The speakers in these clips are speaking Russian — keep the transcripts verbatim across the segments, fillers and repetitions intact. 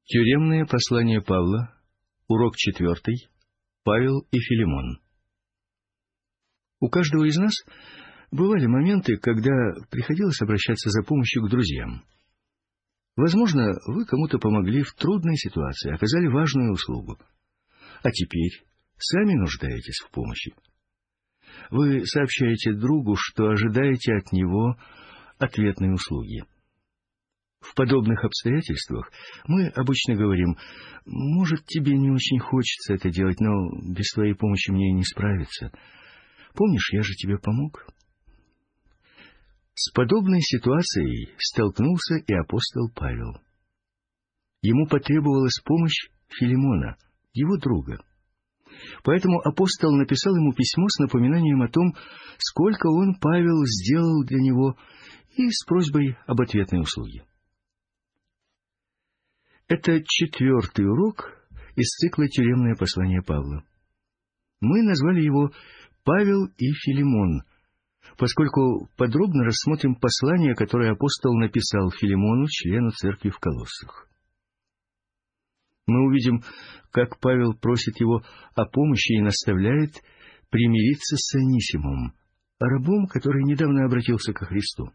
Тюремное послание Павла, урок четвертый, Павел и Филимон. У каждого из нас бывали моменты, когда приходилось обращаться за помощью к друзьям. Возможно, вы кому-то помогли в трудной ситуации, оказали важную услугу. А теперь сами нуждаетесь в помощи. Вы сообщаете другу, что ожидаете от него ответной услуги. В подобных обстоятельствах мы обычно говорим: «Может, тебе не очень хочется это делать, но без твоей помощи мне и не справиться. Помнишь, я же тебе помог?» С подобной ситуацией столкнулся и апостол Павел. Ему потребовалась помощь Филимона, его друга. Поэтому апостол написал ему письмо с напоминанием о том, сколько он, Павел, сделал для него, и с просьбой об ответной услуге. Это четвертый урок из цикла «Тюремное послание Павла». Мы назвали его «Павел и Филимон», поскольку подробно рассмотрим послание, которое апостол написал Филимону, члену церкви в Колоссах. Мы увидим, как Павел просит его о помощи и наставляет примириться с Онисимом, рабом, который недавно обратился ко Христу.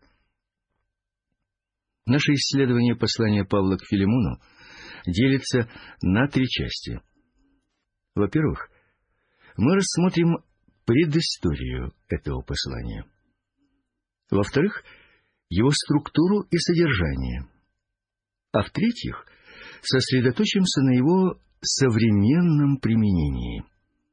Наше исследование послания Павла к Филимону делится на три части. Во-первых, мы рассмотрим предысторию этого послания. Во-вторых, его структуру и содержание. А в-третьих, сосредоточимся на его современном применении.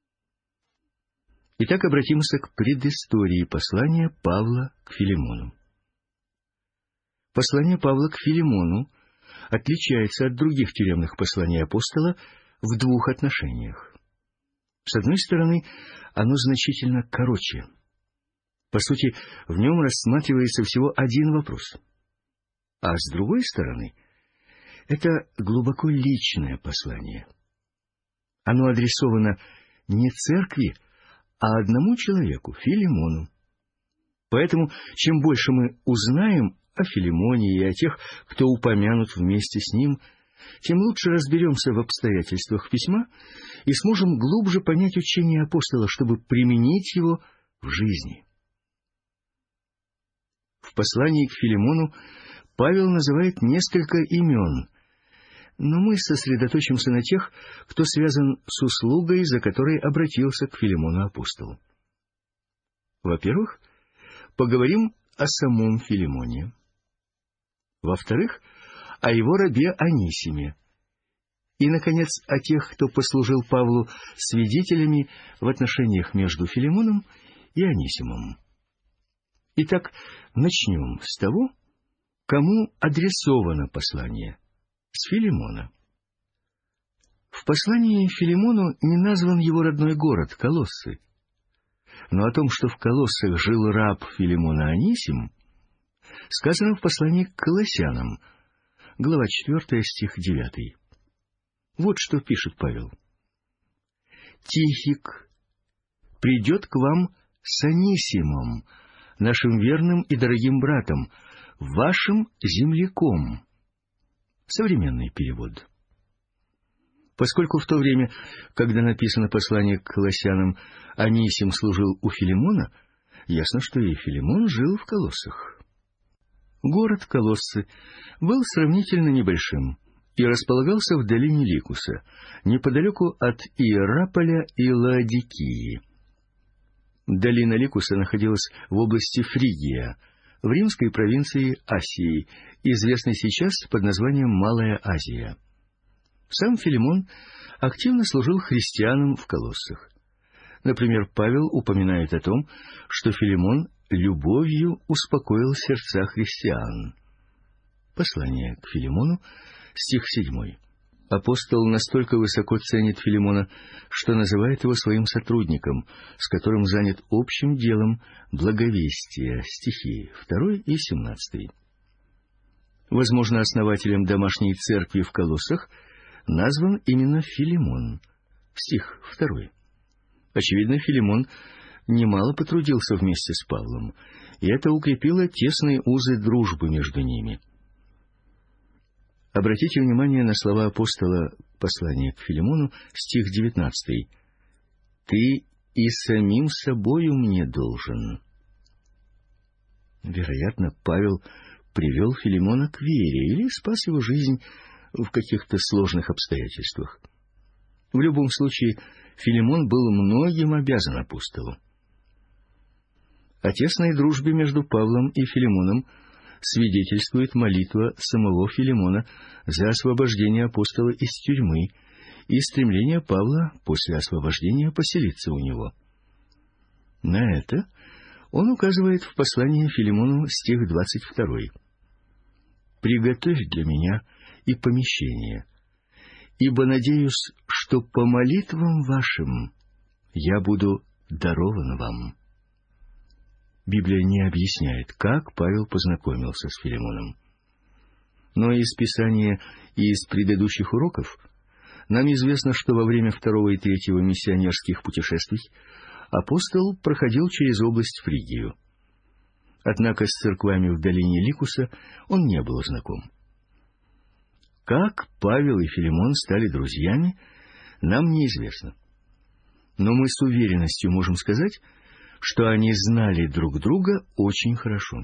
Итак, обратимся к предыстории послания Павла к Филимону. Послание Павла к Филимону отличается от других тюремных посланий апостола в двух отношениях. С одной стороны, оно значительно короче. По сути, в нем рассматривается всего один вопрос. А с другой стороны, это глубоко личное послание. Оно адресовано не церкви, а одному человеку, Филимону. Поэтому, чем больше мы узнаем о Филимоне и о тех, кто упомянут вместе с ним, тем лучше разберемся в обстоятельствах письма и сможем глубже понять учение апостола, чтобы применить его в жизни. В послании к Филимону Павел называет несколько имен, но мы сосредоточимся на тех, кто связан с услугой, за которой обратился к Филимону апостол. Во-первых, поговорим о самом Филимоне. Во-вторых, о его рабе Онисиме. И, наконец, о тех, кто послужил Павлу свидетелями в отношениях между Филимоном и Онисимом. Итак, начнем с того, кому адресовано послание, с Филимона. В послании Филимону не назван его родной город, Колоссы. Но о том, что в Колоссах жил раб Филимона Онисим, сказано в послании к Колоссянам, глава четвертая, стих девятый. Вот что пишет Павел. «Тихик придет к вам с Онисимом, нашим верным и дорогим братом, вашим земляком». Современный перевод. Поскольку в то время, когда написано послание к Колоссянам, Онисим служил у Филимона, ясно, что и Филимон жил в Колоссах. Город Колоссы был сравнительно небольшим и располагался в долине Ликуса, неподалеку от Иераполя и Лаодикии. Долина Ликуса находилась в области Фригия, в римской провинции Асии, известной сейчас под названием Малая Азия. Сам Филимон активно служил христианам в Колоссах. Например, Павел упоминает о том, что Филимон любовью успокоил сердца христиан. Послание к Филимону, стих седьмой. Апостол настолько высоко ценит Филимона, что называет его своим сотрудником, с которым занят общим делом благовестия, стихи второй и семнадцатый. Возможно, основателем домашней церкви в Колоссах назван именно Филимон, стих второй. Очевидно, Филимон немало потрудился вместе с Павлом, и это укрепило тесные узы дружбы между ними. Обратите внимание на слова апостола, послания к Филимону, стих девятнадцатый. «Ты и самим собою мне должен». Вероятно, Павел привел Филимона к вере или спас его жизнь в каких-то сложных обстоятельствах. В любом случае, Филимон был многим обязан апостолу. О тесной дружбе между Павлом и Филимоном свидетельствует молитва самого Филимона за освобождение апостола из тюрьмы и стремление Павла после освобождения поселиться у него. На это он указывает в послании Филимону стих двадцать второй. «Приготовь для меня и помещение, ибо надеюсь, что по молитвам вашим я буду дарован вам». Библия не объясняет, как Павел познакомился с Филимоном. Но из Писания и из предыдущих уроков нам известно, что во время второго и третьего миссионерских путешествий апостол проходил через область Фригию. Однако с церквами в долине Ликуса он не был знаком. Как Павел и Филимон стали друзьями, нам неизвестно. Но мы с уверенностью можем сказать, что они знали друг друга очень хорошо.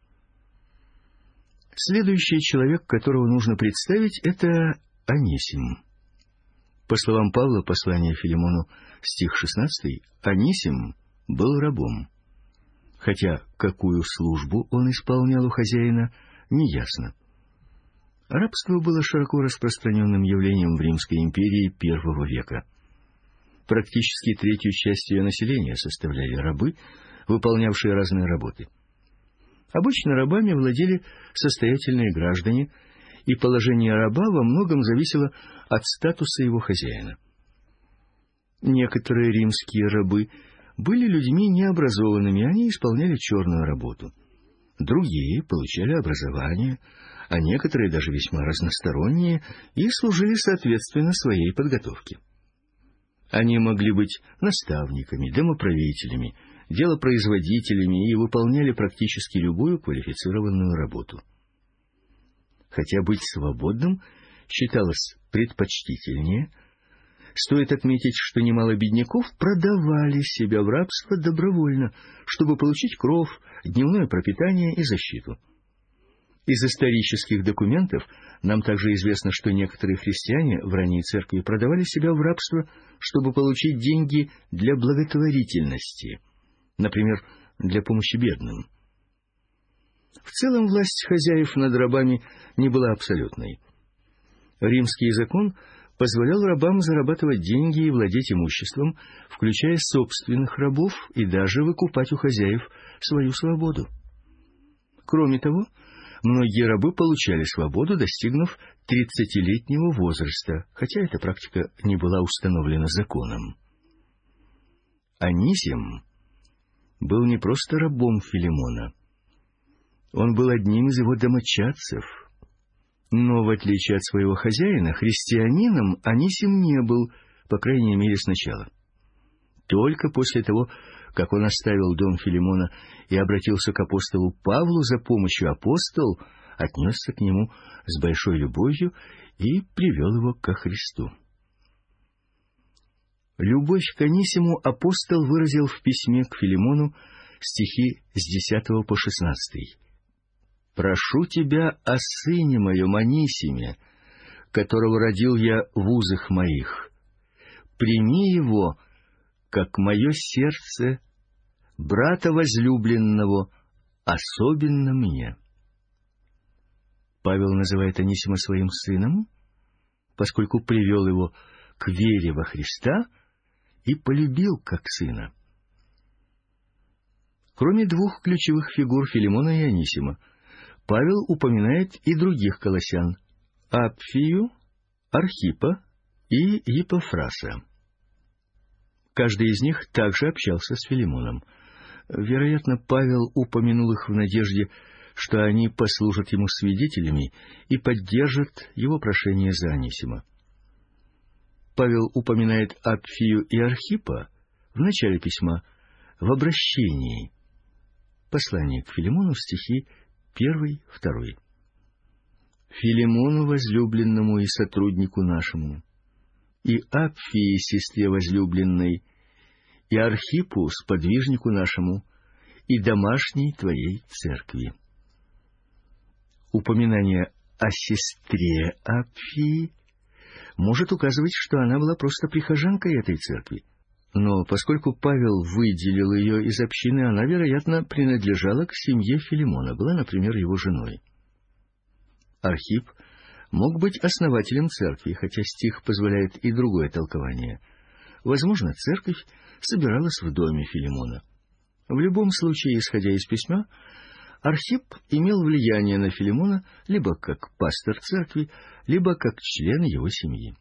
Следующий человек, которого нужно представить, это Онисим. По словам Павла, послание Филимону, стих шестнадцатый, Онисим был рабом. Хотя какую службу он исполнял у хозяина, неясно. Рабство было широко распространенным явлением в Римской империи первого века. Практически третью часть ее населения составляли рабы, выполнявшие разные работы. Обычно рабами владели состоятельные граждане, и положение раба во многом зависело от статуса его хозяина. Некоторые римские рабы были людьми необразованными, они исполняли черную работу. Другие получали образование, а некоторые даже весьма разносторонние и служили соответственно своей подготовке. Они могли быть наставниками, домоправителями, делопроизводителями и выполняли практически любую квалифицированную работу. Хотя быть свободным считалось предпочтительнее, стоит отметить, что немало бедняков продавали себя в рабство добровольно, чтобы получить кров, дневное пропитание и защиту. Из исторических документов нам также известно, что некоторые христиане в ранней церкви продавали себя в рабство, чтобы получить деньги для благотворительности, например, для помощи бедным. В целом власть хозяев над рабами не была абсолютной. Римский закон позволял рабам зарабатывать деньги и владеть имуществом, включая собственных рабов, и даже выкупать у хозяев свою свободу. Кроме того, многие рабы получали свободу, достигнув тридцатилетнего возраста, хотя эта практика не была установлена законом. Онисим был не просто рабом Филимона. Он был одним из его домочадцев. Но, в отличие от своего хозяина, христианином Онисим не был, по крайней мере, сначала. Только после того, как он оставил дом Филимона и обратился к апостолу Павлу за помощью, апостол отнесся к нему с большой любовью и привел его ко Христу. Любовь к Онисиму апостол выразил в письме к Филимону, стихи с десятого по шестнадцатый. «Прошу тебя о сыне моем Онисиме, которого родил я в узах моих. Прими его, как мое сердце, брата возлюбленного, особенно мне». Павел называет Онисима своим сыном, поскольку привел его к вере во Христа и полюбил как сына. Кроме двух ключевых фигур Филимона и Онисима, Павел упоминает и других колоссян – Апфию, Архипа и Епафраса. Каждый из них также общался с Филимоном. Вероятно, Павел упомянул их в надежде, что они послужат ему свидетелями и поддержат его прошение за Онисима. Павел упоминает Апфию и Архипа в начале письма, в обращении. Послание к Филимону, стихи первый, второй. Филимону, возлюбленному и сотруднику нашему, и Апфии, сестре возлюбленной, и Архипу, сподвижнику нашему, и домашней твоей церкви». Упоминание о сестре Апфии может указывать, что она была просто прихожанкой этой церкви. Но поскольку Павел выделил ее из общины, она, вероятно, принадлежала к семье Филимона, была, например, его женой. Архип мог быть основателем церкви, хотя стих позволяет и другое толкование. Возможно, церковь собиралась в доме Филимона. В любом случае, исходя из письма, Архип имел влияние на Филимона либо как пастор церкви, либо как член его семьи.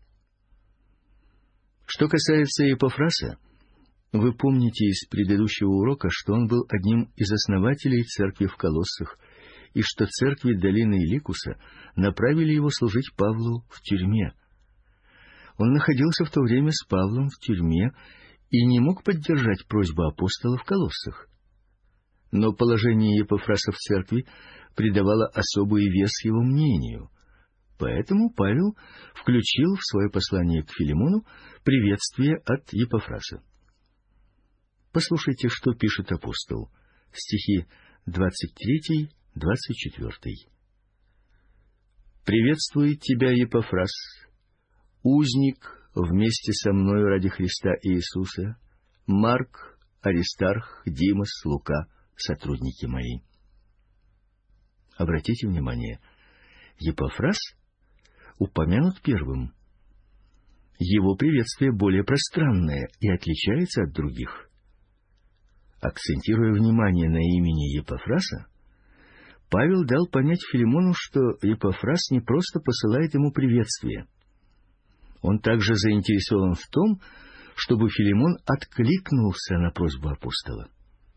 Что касается Епафраса, вы помните из предыдущего урока, что он был одним из основателей церкви в Колоссах, и что церкви долины Иликуса направили его служить Павлу в тюрьме. Он находился в то время с Павлом в тюрьме и не мог поддержать просьбу апостола в Колоссах. Но положение Епафраса в церкви придавало особый вес его мнению. Поэтому Павел включил в свое послание к Филимону приветствие от Епафраса. Послушайте, что пишет апостол. Стихи двадцать три — двадцать четыре. «Приветствует тебя Епафрас, узник вместе со мною ради Христа Иисуса, Марк, Аристарх, Димас, Лука, сотрудники мои». Обратите внимание, Епафрас упомянут первым. Его приветствие более пространное и отличается от других. Акцентируя внимание на имени Епафраса, Павел дал понять Филимону, что Епафрас не просто посылает ему приветствие. Он также заинтересован в том, чтобы Филимон откликнулся на просьбу апостола.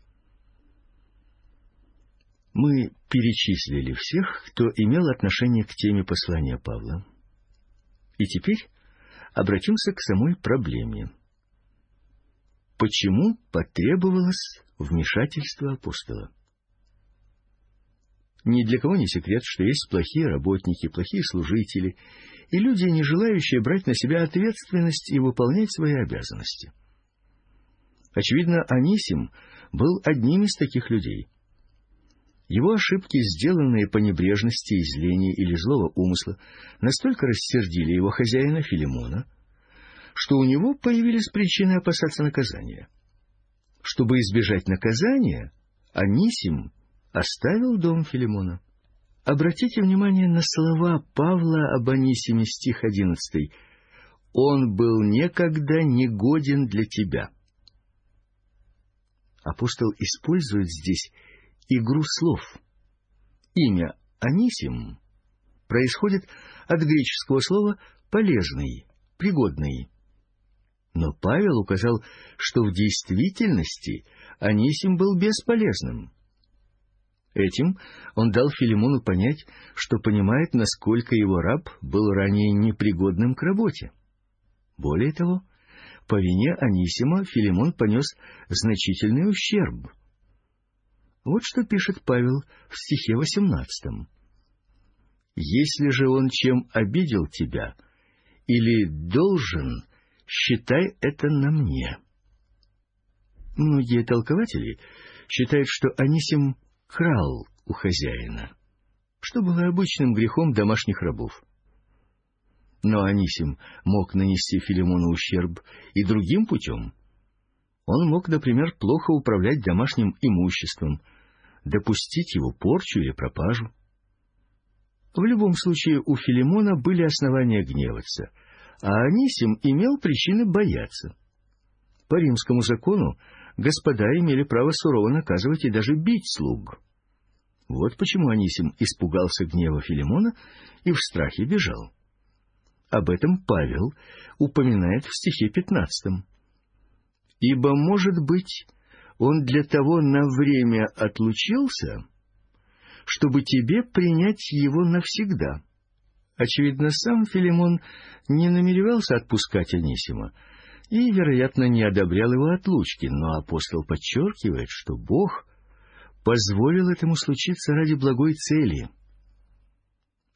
Мы перечислили всех, кто имел отношение к теме послания Павла. И теперь обратимся к самой проблеме. Почему потребовалось вмешательство апостола? Ни для кого не секрет, что есть плохие работники, плохие служители и люди, не желающие брать на себя ответственность и выполнять свои обязанности. Очевидно, Анисим был одним из таких людей. Его ошибки, сделанные по небрежности, из лени или злого умысла, настолько рассердили его хозяина Филимона, что у него появились причины опасаться наказания. Чтобы избежать наказания, Анисим оставил дом Филимона. Обратите внимание на слова Павла об Анисиме, стих одиннадцатый. «Он был некогда негоден для тебя». Апостол использует здесь игру слов. Имя Анисим происходит от греческого слова «полезный», «пригодный». Но Павел указал, что в действительности Анисим был бесполезным. Этим он дал Филимону понять, что понимает, насколько его раб был ранее непригодным к работе. Более того, по вине Анисима Филимон понес значительный ущерб. Вот что пишет Павел в стихе восемнадцатом. «Если же он чем обидел тебя или должен, считай это на мне». Многие толкователи считают, что Анисим крал у хозяина, что было обычным грехом домашних рабов. Но Анисим мог нанести Филимону ущерб и другим путем. Он мог, например, плохо управлять домашним имуществом, допустить его порчу или пропажу. В любом случае, у Филимона были основания гневаться, а Анисим имел причины бояться. По римскому закону господа имели право сурово наказывать и даже бить слуг. Вот почему Анисим испугался гнева Филимона и в страхе бежал. Об этом Павел упоминает в стихе пятнадцатом. «Ибо, может быть, он для того на время отлучился, чтобы тебе принять его навсегда». Очевидно, сам Филимон не намеревался отпускать Анисима и, вероятно, не одобрял его отлучки, но апостол подчеркивает, что Бог позволил этому случиться ради благой цели.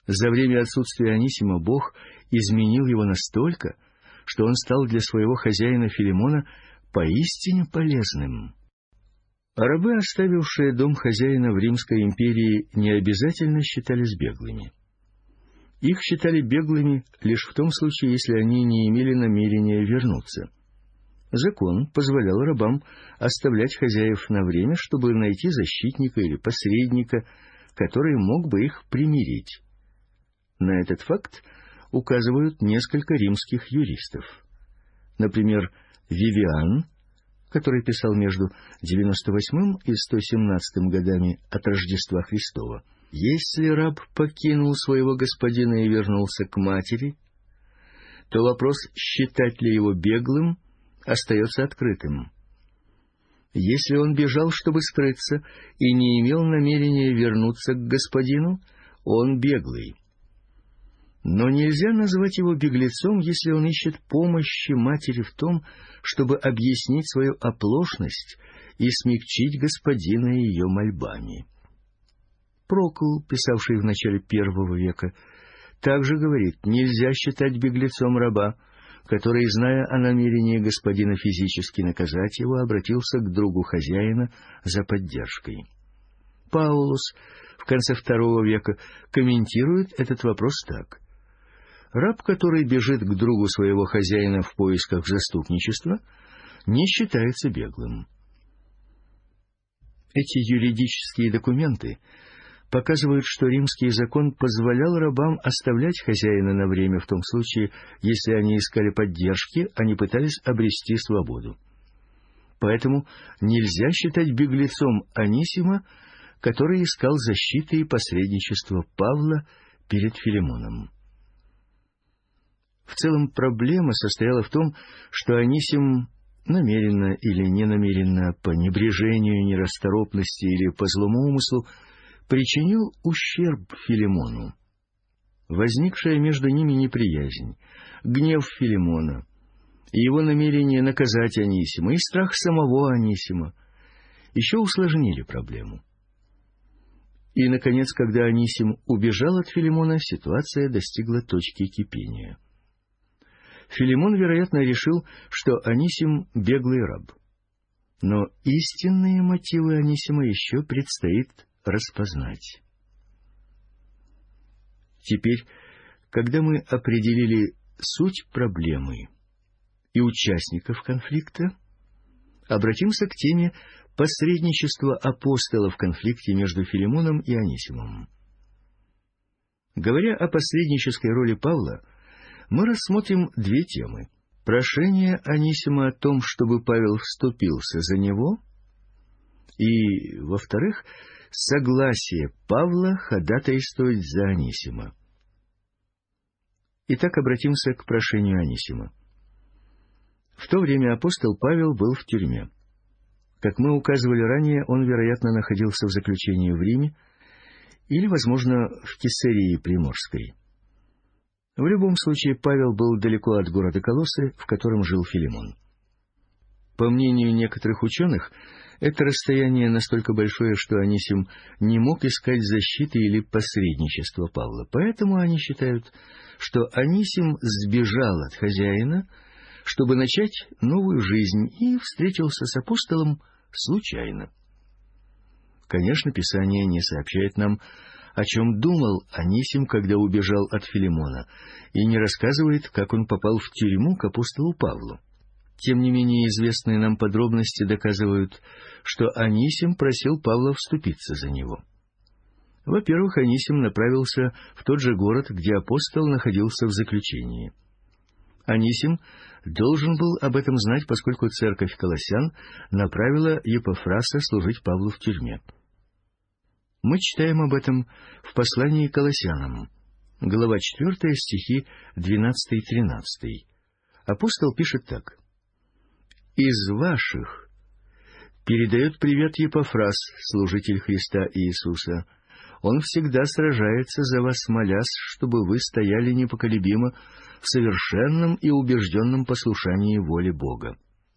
За время отсутствия Анисима Бог изменил его настолько, что он стал для своего хозяина Филимона поистине полезным. А рабы, оставившие дом хозяина в Римской империи, не обязательно считались беглыми. Их считали беглыми лишь в том случае, если они не имели намерения вернуться. Закон позволял рабам оставлять хозяев на время, чтобы найти защитника или посредника, который мог бы их примирить. На этот факт указывают несколько римских юристов. Например, Вивиан, который писал между девяносто восьмым и сто семнадцатым годами от Рождества Христова: «Если раб покинул своего господина и вернулся к матери, то вопрос, считать ли его беглым, остается открытым. Если он бежал, чтобы скрыться, и не имел намерения вернуться к господину, он беглый. Но нельзя назвать его беглецом, если он ищет помощи матери в том, чтобы объяснить свою оплошность и смягчить господина ее мольбами». Прокл, писавший в начале первого века, также говорит: нельзя считать беглецом раба, который, зная о намерении господина физически наказать его, обратился к другу хозяина за поддержкой. Паулус в конце второго века комментирует этот вопрос так: раб, который бежит к другу своего хозяина в поисках заступничества, не считается беглым. Эти юридические документы показывают, что римский закон позволял рабам оставлять хозяина на время в том случае, если они искали поддержки, а не пытались обрести свободу. Поэтому нельзя считать беглецом Анисима, который искал защиты и посредничества Павла перед Филимоном. В целом проблема состояла в том, что Анисим намеренно или ненамеренно, по небрежению, нерасторопности или по злому умыслу причинил ущерб Филимону. Возникшая между ними неприязнь, гнев Филимона и его намерение наказать Анисима, и страх самого Анисима еще усложнили проблему. И, наконец, когда Анисим убежал от Филимона, ситуация достигла точки кипения. Филимон, вероятно, решил, что Анисим — беглый раб. Но истинные мотивы Анисима еще предстоит распознать. Теперь, когда мы определили суть проблемы и участников конфликта, обратимся к теме посредничества апостола в конфликте между Филимоном и Анисимом. Говоря о посреднической роли Павла, мы рассмотрим две темы: прошение Анисима о том, чтобы Павел вступился за него, и, во-вторых, согласие Павла ходатайствовать за Анисима. Итак, обратимся к прошению Анисима. В то время апостол Павел был в тюрьме. Как мы указывали ранее, он, вероятно, находился в заключении в Риме или, возможно, в Кесарии Приморской. В любом случае, Павел был далеко от города Колоссы, в котором жил Филимон. По мнению некоторых ученых, это расстояние настолько большое, что Анисим не мог искать защиты или посредничества Павла. Поэтому они считают, что Анисим сбежал от хозяина, чтобы начать новую жизнь, и встретился с апостолом случайно. Конечно, Писание не сообщает нам, о чем думал Анисим, когда убежал от Филимона, и не рассказывает, как он попал в тюрьму к апостолу Павлу. Тем не менее, известные нам подробности доказывают, что Анисим просил Павла вступиться за него. Во-первых, Анисим направился в тот же город, где апостол находился в заключении. Анисим должен был об этом знать, поскольку церковь Колоссян направила Епафраса служить Павлу в тюрьме. Мы читаем об этом в послании к Колоссянам, глава четвёртая, стихи двенадцатый-тринадцатый. Апостол пишет так: «Из ваших передает привет Епафрас, служитель Христа Иисуса. Он всегда сражается за вас, молясь, чтобы вы стояли непоколебимо в совершенном и убежденном послушании воле Бога.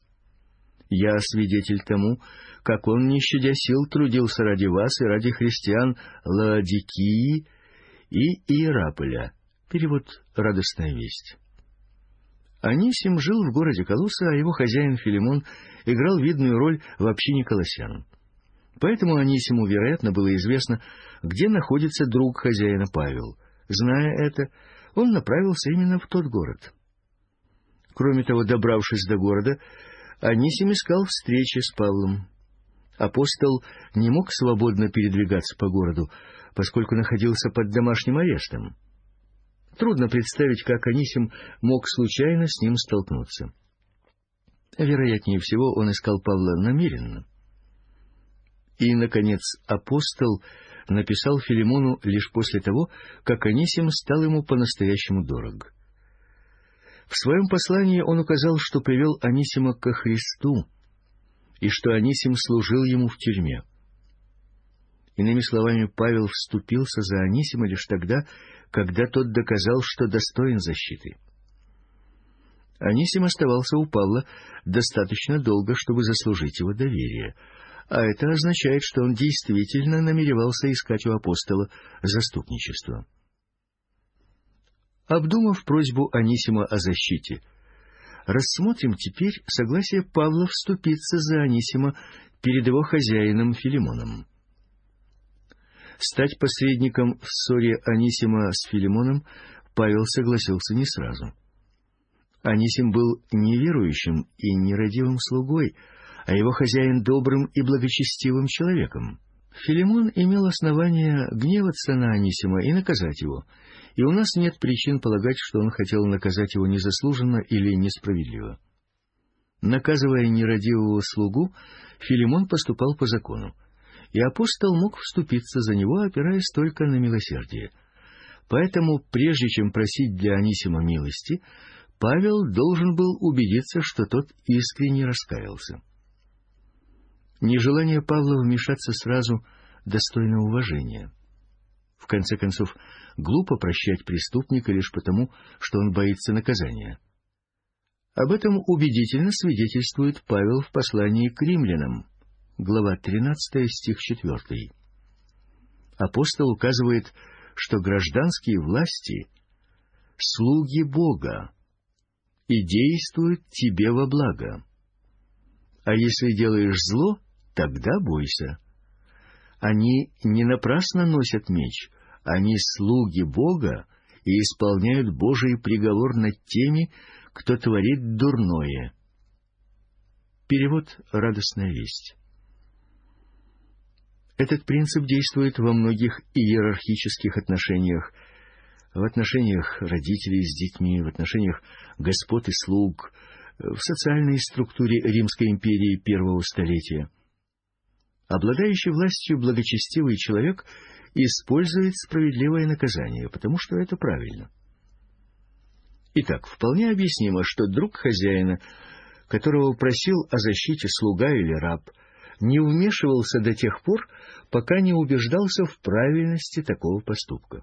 Я свидетель тому, как он, не щадя сил, трудился ради вас и ради христиан Лаодикии и Иераполя. Перевод «Радостная весть». Анисим жил в городе Колоса, а его хозяин Филимон играл видную роль в общине колоссян. Поэтому Анисиму, вероятно, было известно, где находится друг хозяина Павел. Зная это, он направился именно в тот город. Кроме того, добравшись до города, Анисим искал встречи с Павлом. Апостол не мог свободно передвигаться по городу, поскольку находился под домашним арестом. Трудно представить, как Анисим мог случайно с ним столкнуться. Вероятнее всего, он искал Павла намеренно. И, наконец, апостол написал Филимону лишь после того, как Анисим стал ему по-настоящему дорог. В своем послании он указал, что привел Анисима ко Христу, и что Анисим служил ему в тюрьме. Иными словами, Павел вступился за Анисима лишь тогда, когда тот доказал, что достоин защиты. Анисим оставался у Павла достаточно долго, чтобы заслужить его доверие, а это означает, что он действительно намеревался искать у апостола заступничество. Обдумав просьбу Анисима о защите, рассмотрим теперь согласие Павла вступиться за Анисима перед его хозяином Филимоном. Стать посредником в ссоре Анисима с Филимоном Павел согласился не сразу. Анисим был неверующим и нерадивым слугой, а его хозяин добрым и благочестивым человеком. Филимон имел основания гневаться на Анисима и наказать его, и у нас нет причин полагать, что он хотел наказать его незаслуженно или несправедливо. Наказывая нерадивого слугу, Филимон поступал по закону, и апостол мог вступиться за него, опираясь только на милосердие. Поэтому, прежде чем просить для Анисима милости, Павел должен был убедиться, что тот искренне раскаялся. Нежелание Павла вмешаться сразу достойно уважения. В конце концов, глупо прощать преступника лишь потому, что он боится наказания. Об этом убедительно свидетельствует Павел в послании к римлянам, глава тринадцатая, стих четвёртый. Апостол указывает, что гражданские власти — слуги Бога и действуют тебе во благо. А если делаешь зло, тогда бойся. Они не напрасно носят меч, они слуги Бога и исполняют Божий приговор над теми, кто творит дурное. Перевод «Радостная весть». Этот принцип действует во многих иерархических отношениях, в отношениях родителей с детьми, в отношениях господ и слуг, в социальной структуре Римской империи первого столетия. Обладающий властью благочестивый человек использует справедливое наказание, потому что это правильно. Итак, вполне объяснимо, что друг хозяина, которого просил о защите слуга или раб, не вмешивался до тех пор, пока не убеждался в правильности такого поступка.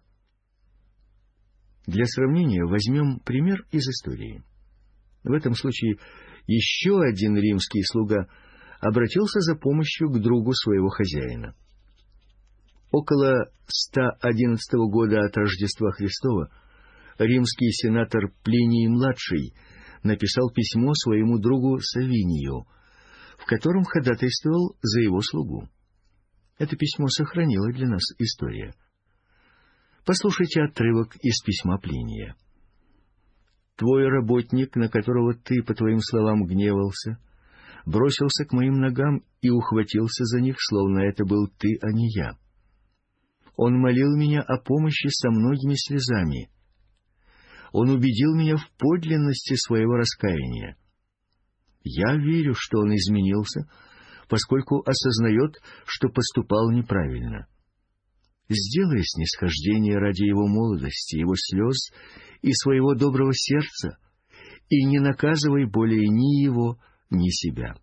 Для сравнения возьмем пример из истории. В этом случае еще один римский слуга обратился за помощью к другу своего хозяина. Около ста одиннадцатого года от Рождества Христова римский сенатор Плиний-младший написал письмо своему другу Савинию, в котором ходатайствовал за его слугу. Это письмо сохранила для нас история. Послушайте отрывок из письма Плиния. «Твой работник, на которого ты, по твоим словам, гневался, бросился к моим ногам и ухватился за них, словно это был ты, а не я. Он молил меня о помощи со многими слезами. Он убедил меня в подлинности своего раскаяния. Я верю, что он изменился, поскольку осознает, что поступал неправильно. Сделай снисхождение ради его молодости, его слез и своего доброго сердца, и не наказывай более ни его, ни себя».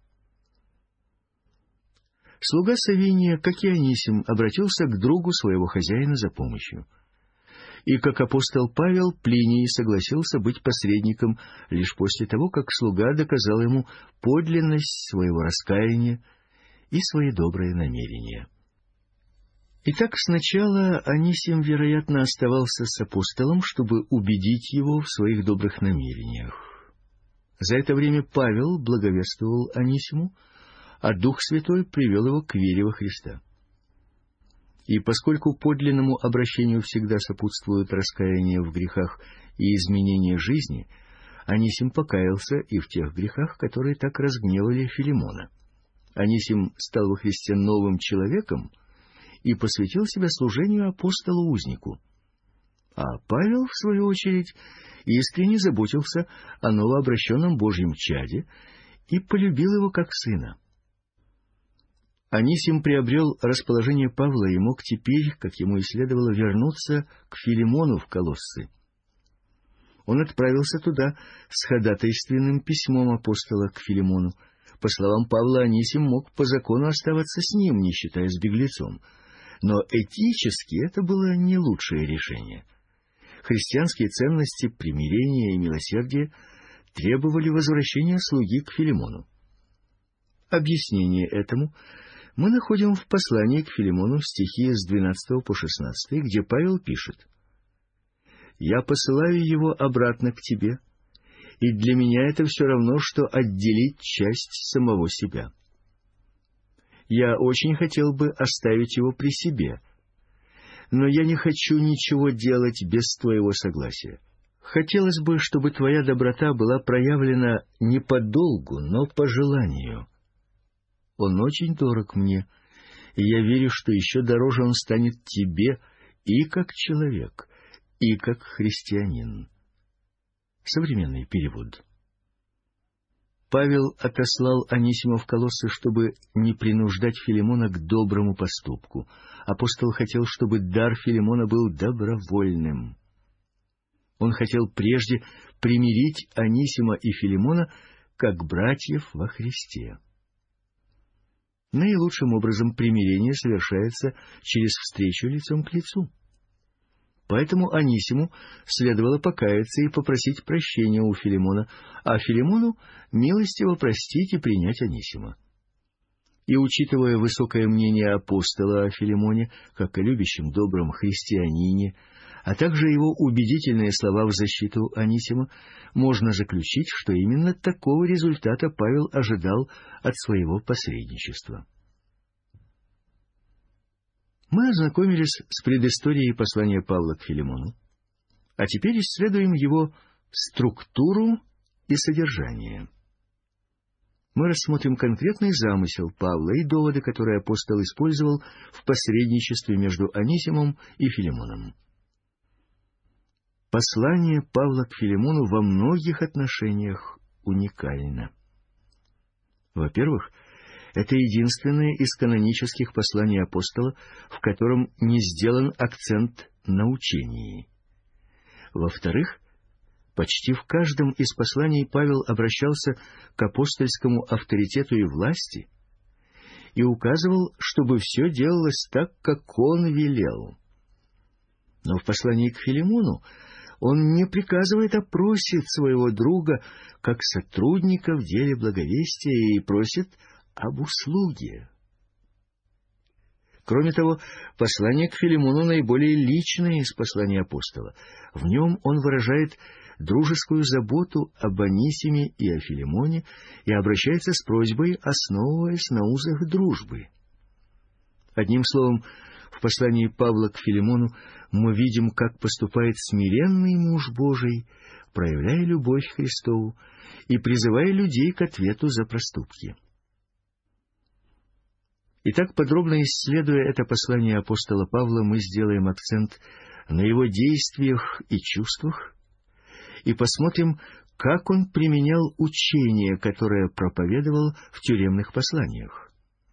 Слуга Савиния, как и Анисим, обратился к другу своего хозяина за помощью. И, как апостол Павел, Плиний согласился быть посредником лишь после того, как слуга доказал ему подлинность своего раскаяния и свои добрые намерения. Итак, сначала Анисим, вероятно, оставался с апостолом, чтобы убедить его в своих добрых намерениях. За это время Павел благовествовал Анисиму, а Дух Святой привел его к вере во Христа. И поскольку подлинному обращению всегда сопутствуют раскаяние в грехах и изменение жизни, Анисим покаялся и в тех грехах, которые так разгневали Филимона. Анисим стал во Христе новым человеком и посвятил себя служению апостолу-узнику. А Павел, в свою очередь, искренне заботился о новообращенном Божьем чаде и полюбил его как сына. Анисим приобрел расположение Павла и мог теперь, как ему и следовало, вернуться к Филимону в Колоссы. Он отправился туда с ходатайственным письмом апостола к Филимону. По словам Павла, Анисим мог по закону оставаться с ним, не считаясь беглецом. Но этически это было не лучшее решение. Христианские ценности примирения и милосердия требовали возвращения слуги к Филимону. Объяснение этому мы находим в послании к Филимону, стихи с двенадцатого по шестнадцатый, где Павел пишет: «Я посылаю его обратно к тебе, и для меня это все равно, что отделить часть самого себя. Я очень хотел бы оставить его при себе, но я не хочу ничего делать без твоего согласия. Хотелось бы, чтобы твоя доброта была проявлена не по долгу, но по желанию. Он очень дорог мне, и я верю, что еще дороже он станет тебе и как человек, и как христианин». Современный перевод. Павел отослал Анисима в Колоссы, чтобы не принуждать Филимона к доброму поступку. Апостол хотел, чтобы дар Филимона был добровольным. Он хотел прежде примирить Анисима и Филимона как братьев во Христе. Наилучшим образом примирение совершается через встречу лицом к лицу. Поэтому Анисиму следовало покаяться и попросить прощения у Филимона, а Филимону милостиво простить и принять Анисима. И, учитывая высокое мнение апостола о Филимоне, как о любящем добром христианине, а также его убедительные слова в защиту Анисима, можно заключить, что именно такого результата Павел ожидал от своего посредничества. Мы ознакомились с предысторией послания Павла к Филимону, а теперь исследуем его структуру и содержание. Мы рассмотрим конкретный замысел Павла и доводы, которые апостол использовал в посредничестве между Анисимом и Филимоном. Послание Павла к Филимону во многих отношениях уникально. Во-первых, это единственное из канонических посланий апостола, в котором не сделан акцент на учении. Во-вторых, почти в каждом из посланий Павел обращался к апостольскому авторитету и власти и указывал, чтобы все делалось так, как он велел. Но в послании к Филимону он не приказывает, а просит своего друга как сотрудника в деле благовестия и просит об услуге. Кроме того, послание к Филимону наиболее личное из посланий апостола. В нем он выражает дружескую заботу об Анисиме и о Филимоне и обращается с просьбой, основываясь на узах дружбы. Одним словом, в послании Павла к Филимону мы видим, как поступает смиренный муж Божий, проявляя любовь к Христову и призывая людей к ответу за проступки. Итак, подробно исследуя это послание апостола Павла, мы сделаем акцент на его действиях и чувствах и посмотрим, как он применял учение, которое проповедовал в тюремных посланиях.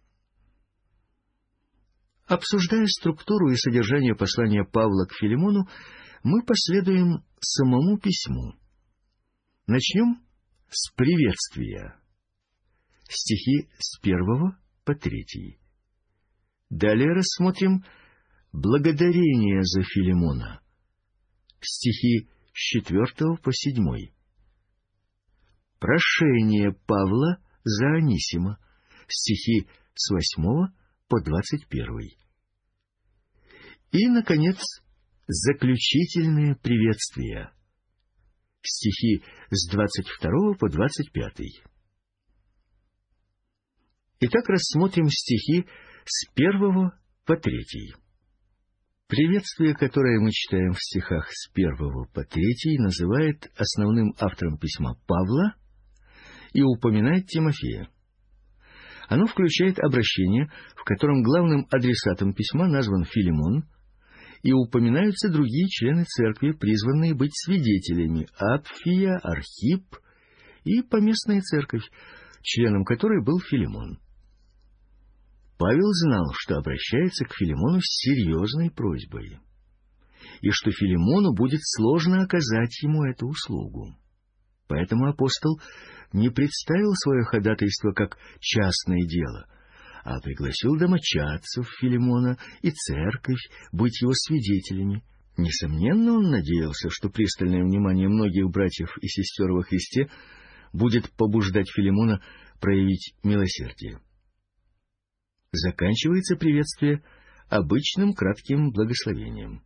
Обсуждая структуру и содержание послания Павла к Филимону, мы последуем самому письму. Начнем с приветствия. Стихи с первого по третий. Далее рассмотрим благодарение за Филимона. Стихи с четвертого по седьмой. Прошение Павла за Анисима. Стихи с восьмого по двадцать первый. И, наконец, заключительные приветствия. Стихи с двадцать второго по двадцать пятый. Итак, рассмотрим стихи с первого по третий. Приветствие, которое мы читаем в стихах с первого по третий, называет основным автором письма Павла и упоминает Тимофея. Оно включает обращение, в котором главным адресатом письма назван Филимон, и упоминаются другие члены церкви, призванные быть свидетелями: Апфия, Архип и поместная церковь, членом которой был Филимон. Павел знал, что обращается к Филимону с серьезной просьбой, и что Филимону будет сложно оказать ему эту услугу. Поэтому апостол не представил свое ходатайство как частное дело, а пригласил домочадцев Филимона и церковь быть его свидетелями. Несомненно, он надеялся, что пристальное внимание многих братьев и сестер во Христе будет побуждать Филимона проявить милосердие. Заканчивается приветствие обычным кратким благословением.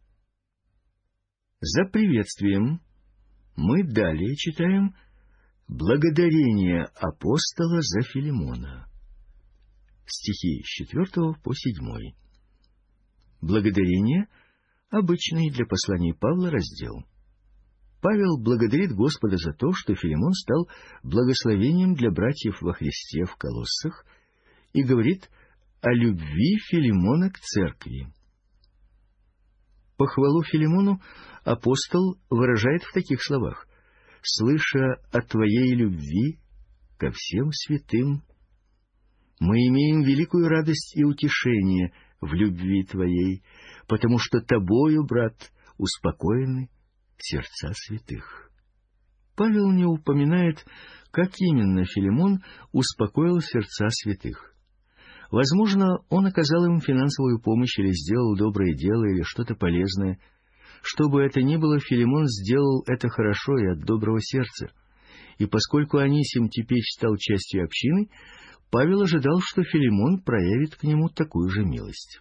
За приветствием мы далее читаем благодарение апостола за Филимона. Стихи с четвертого по седьмой. Благодарение — обычный для посланий Павла раздел. Павел благодарит Господа за то, что Филимон стал благословением для братьев во Христе в Колоссах, и говорит о любви Филимона к церкви. Похвалу Филимону апостол выражает в таких словах: «Слыша о твоей любви ко всем святым, мы имеем великую радость и утешение в любви твоей, потому что тобою, брат, успокоены сердца святых». Павел не упоминает, как именно Филимон успокоил сердца святых. Возможно, он оказал им финансовую помощь или сделал доброе дело, или что-то полезное. Что бы это ни было, Филимон сделал это хорошо и от доброго сердца. И поскольку Анисим теперь стал частью общины, Павел ожидал, что Филимон проявит к нему такую же милость.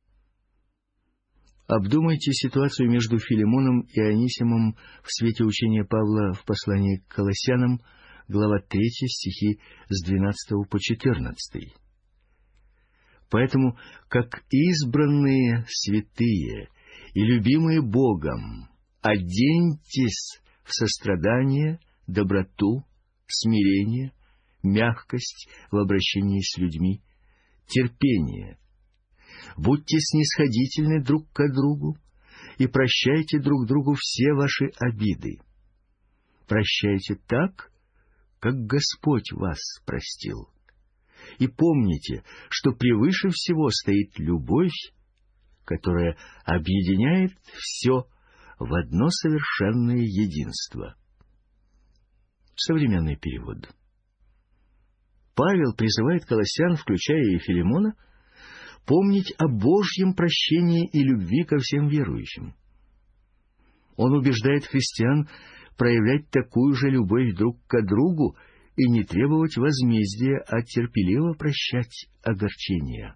Обдумайте ситуацию между Филимоном и Анисимом в свете учения Павла в послании к Колоссянам, глава третья, стихи с двенадцатого по четырнадцатый. Поэтому, как избранные святые и любимые Богом, оденьтесь в сострадание, доброту, смирение, мягкость в обращении с людьми, терпение. Будьте снисходительны друг к другу и прощайте друг другу все ваши обиды. Прощайте так, как Господь вас простил. И помните, что превыше всего стоит любовь, которая объединяет все в одно совершенное единство. Современный перевод. Павел призывает колоссян, включая и Филимона, помнить о Божьем прощении и любви ко всем верующим. Он убеждает христиан проявлять такую же любовь друг к другу и не требовать возмездия, а терпеливо прощать огорчения.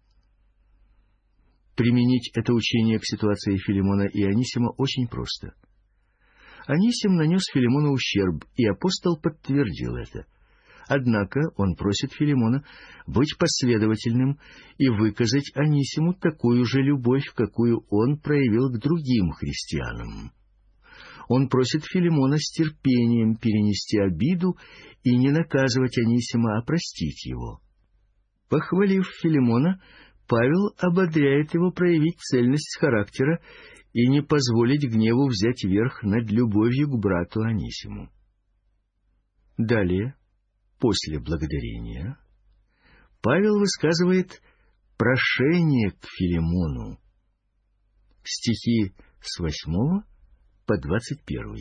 Применить это учение к ситуации Филимона и Анисима очень просто. Анисим нанес Филимону ущерб, и апостол подтвердил это. Однако он просит Филимона быть последовательным и выказать Анисиму такую же любовь, какую он проявил к другим христианам. Он просит Филимона с терпением перенести обиду и не наказывать Анисима, а простить его. Похвалив Филимона, Павел ободряет его проявить цельность характера и не позволить гневу взять верх над любовью к брату Анисиму. Далее, после благодарения, Павел высказывает прошение к Филимону. Стихи с восьмого по двадцать первый.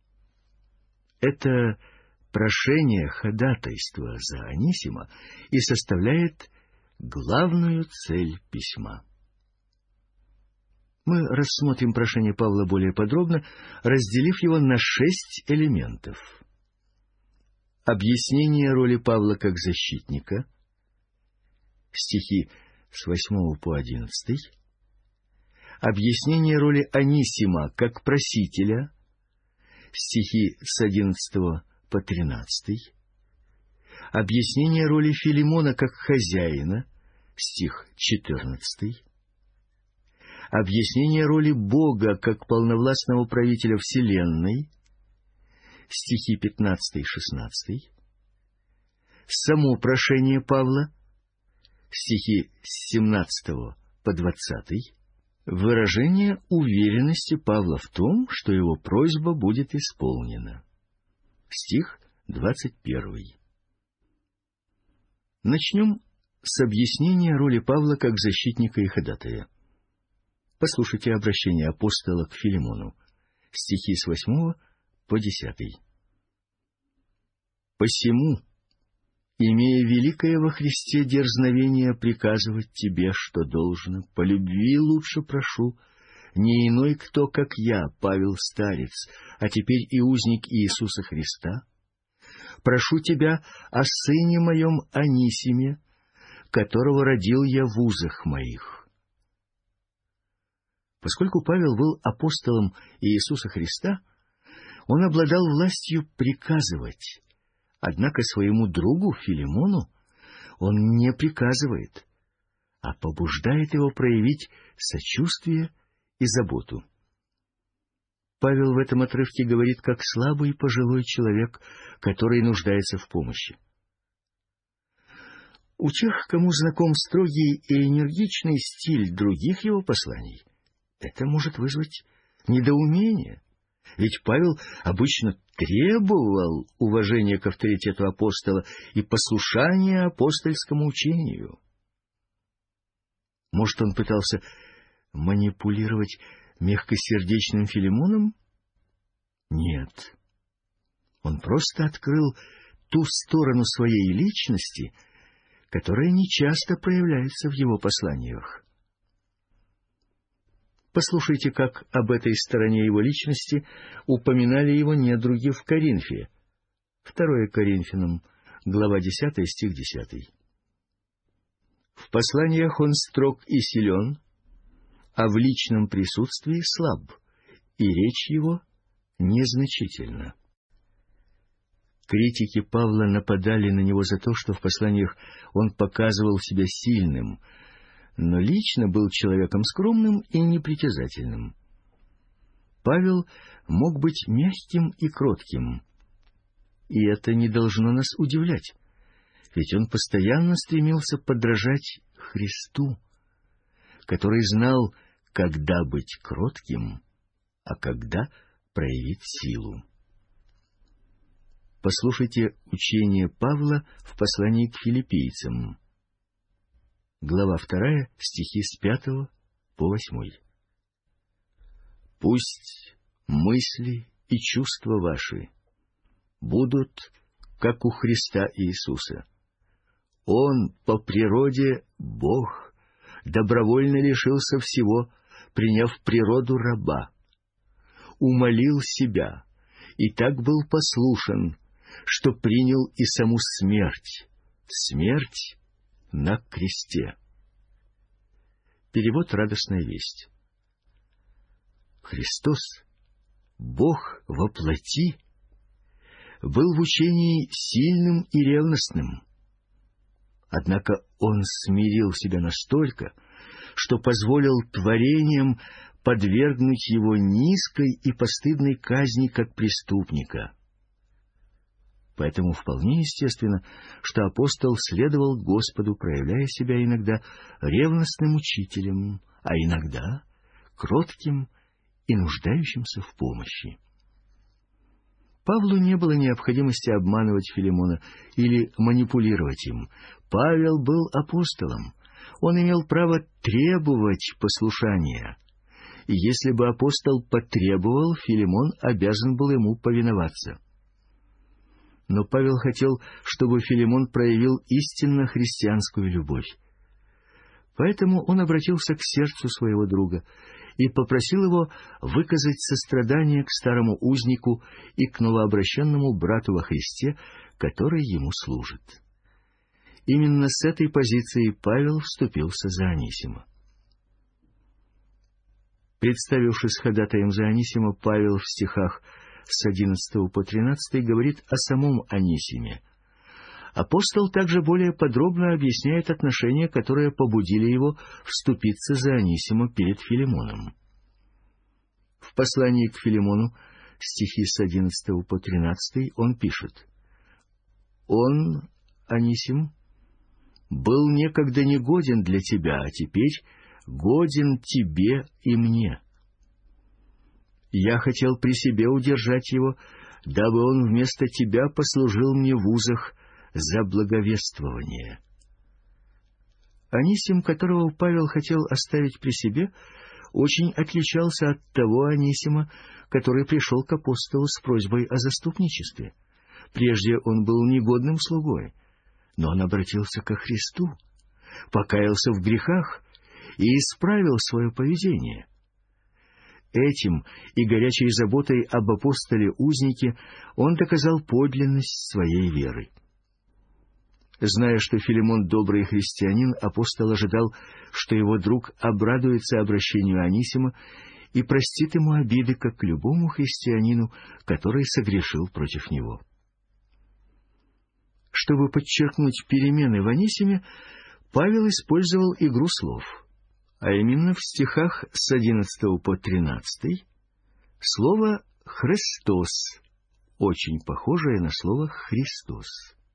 Это прошение ходатайства за Анисима и составляет главную цель письма. Мы рассмотрим прошение Павла более подробно, разделив его на шесть элементов. Объяснение роли Павла как защитника, стихи с восьмого по одиннадцатый, объяснение роли Анисима как просителя, стихи с одиннадцатого по тринадцатый, объяснение роли Филимона как хозяина, стих четырнадцатый, объяснение роли Бога как полновластного правителя Вселенной, стихи пятнадцатый-шестнадцатый, само прошение Павла, стихи с семнадцатого по двадцатый, выражение уверенности Павла в том, что его просьба будет исполнена, стих двадцать первый. Начнем с объяснения роли Павла как защитника и ходатая. Послушайте обращение апостола к Филимону, стихи с восьмого по десятый. «Посему, имея великое во Христе дерзновение приказывать тебе, что должно, по любви лучше прошу, не иной кто, как я, Павел старец, а теперь и узник Иисуса Христа, прошу тебя о сыне моем Анисиме, которого родил я в узах моих». Поскольку Павел был апостолом Иисуса Христа, он обладал властью приказывать. Однако своему другу Филимону он не приказывает, а побуждает его проявить сочувствие и заботу. Павел в этом отрывке говорит как слабый пожилой человек, который нуждается в помощи. У тех, кому знаком строгий и энергичный стиль других его посланий, это может вызвать недоумение. Ведь Павел обычно требовал уважения к авторитету апостола и послушания апостольскому учению. Может, он пытался манипулировать мягкосердечным Филимоном? Нет. Он просто открыл ту сторону своей личности, которая нечасто проявляется в его посланиях. Послушайте, как об этой стороне его личности упоминали его недруги в Коринфе. второе Коринфянам, глава десятая, стих десятый. «В посланиях он строг и силен, а в личном присутствии слаб, и речь его незначительна». Критики Павла нападали на него за то, что в посланиях он показывал себя сильным, но лично был человеком скромным и непритязательным. Павел мог быть мягким и кротким, и это не должно нас удивлять, ведь он постоянно стремился подражать Христу, который знал, когда быть кротким, а когда проявить силу. Послушайте учение Павла в послании к филиппийцам, глава вторая, стихи с пятого по восьмой. «Пусть мысли и чувства ваши будут, как у Христа Иисуса. Он по природе Бог, добровольно лишился всего, приняв природу раба, умолил себя и так был послушен, что принял и саму смерть, смерть на кресте». Перевод «Радостная весть». Христос, Бог во плоти, был в учении сильным и ревностным. Однако Он смирил себя настолько, что позволил творениям подвергнуть Его низкой и постыдной казни как преступника. Поэтому вполне естественно, что апостол следовал Господу, проявляя себя иногда ревностным учителем, а иногда кротким и нуждающимся в помощи. Павлу не было необходимости обманывать Филимона или манипулировать им. Павел был апостолом. Он имел право требовать послушания. И если бы апостол потребовал, Филимон обязан был ему повиноваться. Но Павел хотел, чтобы Филимон проявил истинно христианскую любовь. Поэтому он обратился к сердцу своего друга и попросил его выказать сострадание к старому узнику и к новообращенному брату во Христе, который ему служит. Именно с этой позиции Павел вступился за Анисима. Представившись ходатаем за Анисима, Павел в стихах с одиннадцатого по тринадцатый говорит о самом Анисиме. Апостол также более подробно объясняет отношения, которые побудили его вступиться за Анисима перед Филимоном. В послании к Филимону, стихи с одиннадцатого по тринадцатый, он пишет: «Он, Анисим, был некогда негоден для тебя, а теперь годен тебе и мне. Я хотел при себе удержать его, дабы он вместо тебя послужил мне в узах за благовествование». Анисим, которого Павел хотел оставить при себе, очень отличался от того Анисима, который пришел к апостолу с просьбой о заступничестве. Прежде он был негодным слугой, но он обратился ко Христу, покаялся в грехах и исправил свое поведение. Этим и горячей заботой об апостоле-узнике он доказал подлинность своей веры. Зная, что Филимон добрый христианин, апостол ожидал, что его друг обрадуется обращению Анисима и простит ему обиды, как любому христианину, который согрешил против него. Чтобы подчеркнуть перемены в Анисиме, Павел использовал игру слов, а именно в стихах с одиннадцатого по тринадцатый слово «Христос», очень похожее на слово «Христос».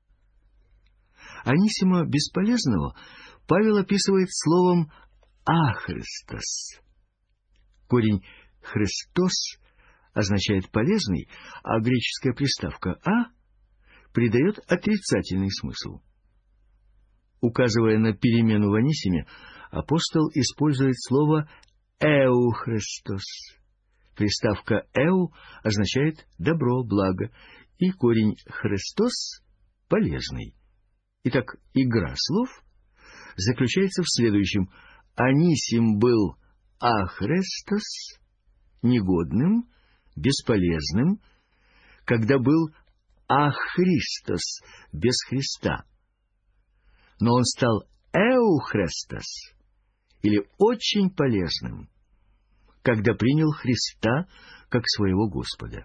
Анисима бесполезного Павел описывает словом «ахристос». Корень «Христос» означает «полезный», а греческая приставка «а» придает отрицательный смысл. Указывая на перемену в Анисиме, апостол использует слово «эухристос». Приставка «эу» означает «добро», «благо», и корень «Христос» — «полезный». Итак, игра слов заключается в следующем: Анисим был ахристос, негодным, бесполезным, когда был ахристос, без Христа. Но он стал эухристос, или очень полезным, когда принял Христа как своего Господа.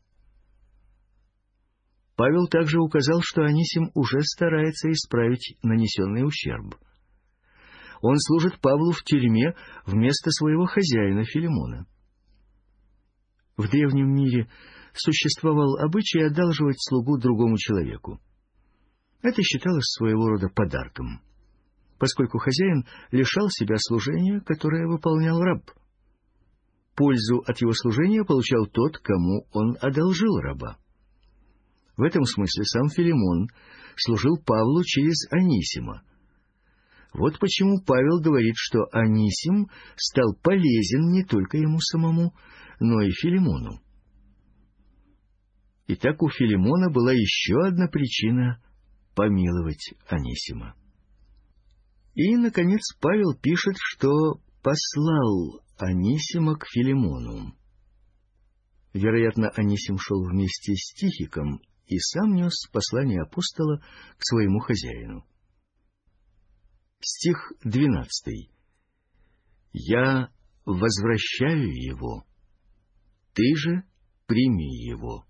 Павел также указал, что Анисим уже старается исправить нанесенный ущерб. Он служит Павлу в тюрьме вместо своего хозяина Филимона. В древнем мире существовал обычай одалживать слугу другому человеку. Это считалось своего рода подарком, поскольку хозяин лишал себя служения, которое выполнял раб. Пользу от его служения получал тот, кому он одолжил раба. В этом смысле сам Филимон служил Павлу через Анисима. Вот почему Павел говорит, что Анисим стал полезен не только ему самому, но и Филимону. Итак, у Филимона была еще одна причина помиловать Анисима. И, наконец, Павел пишет, что послал Анисима к Филимону. Вероятно, Анисим шел вместе с Тихиком и сам нес послание апостола к своему хозяину. Стих двенадцатый. «Я возвращаю его, ты же прими его».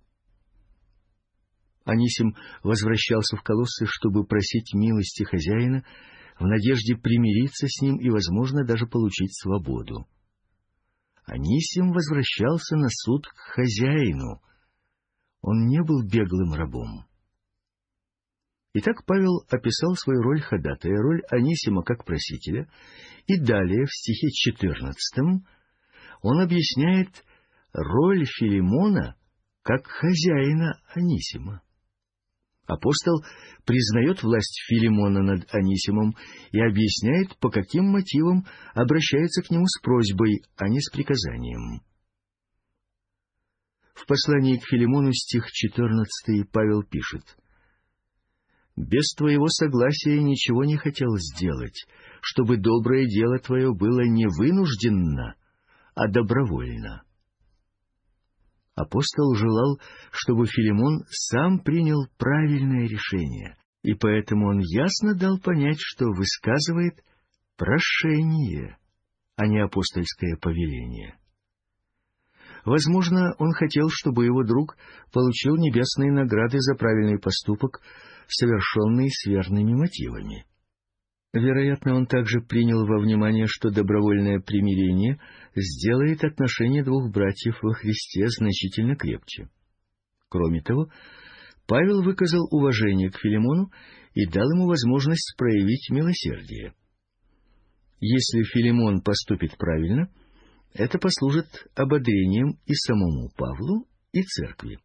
Анисим возвращался в Колоссы, чтобы просить милости хозяина, в надежде примириться с ним и, возможно, даже получить свободу. Анисим возвращался на суд к хозяину. Он не был беглым рабом. Итак, Павел описал свою роль ходатая, роль Анисима как просителя, и далее, в стихе четырнадцатом, он объясняет роль Филимона как хозяина Анисима. Апостол признает власть Филимона над Анисимом и объясняет, по каким мотивам обращается к нему с просьбой, а не с приказанием. В послании к Филимону, стих четырнадцатый, Павел пишет: «Без твоего согласия ничего не хотел сделать, чтобы доброе дело твое было не вынужденно, а добровольно». Апостол желал, чтобы Филимон сам принял правильное решение, и поэтому он ясно дал понять, что высказывает прошение, а не апостольское повеление. Возможно, он хотел, чтобы его друг получил небесные награды за правильный поступок, совершенный с верными мотивами. Вероятно, он также принял во внимание, что добровольное примирение сделает отношения двух братьев во Христе значительно крепче. Кроме того, Павел выказал уважение к Филимону и дал ему возможность проявить милосердие. Если Филимон поступит правильно, это послужит ободрением и самому Павлу, и церкви.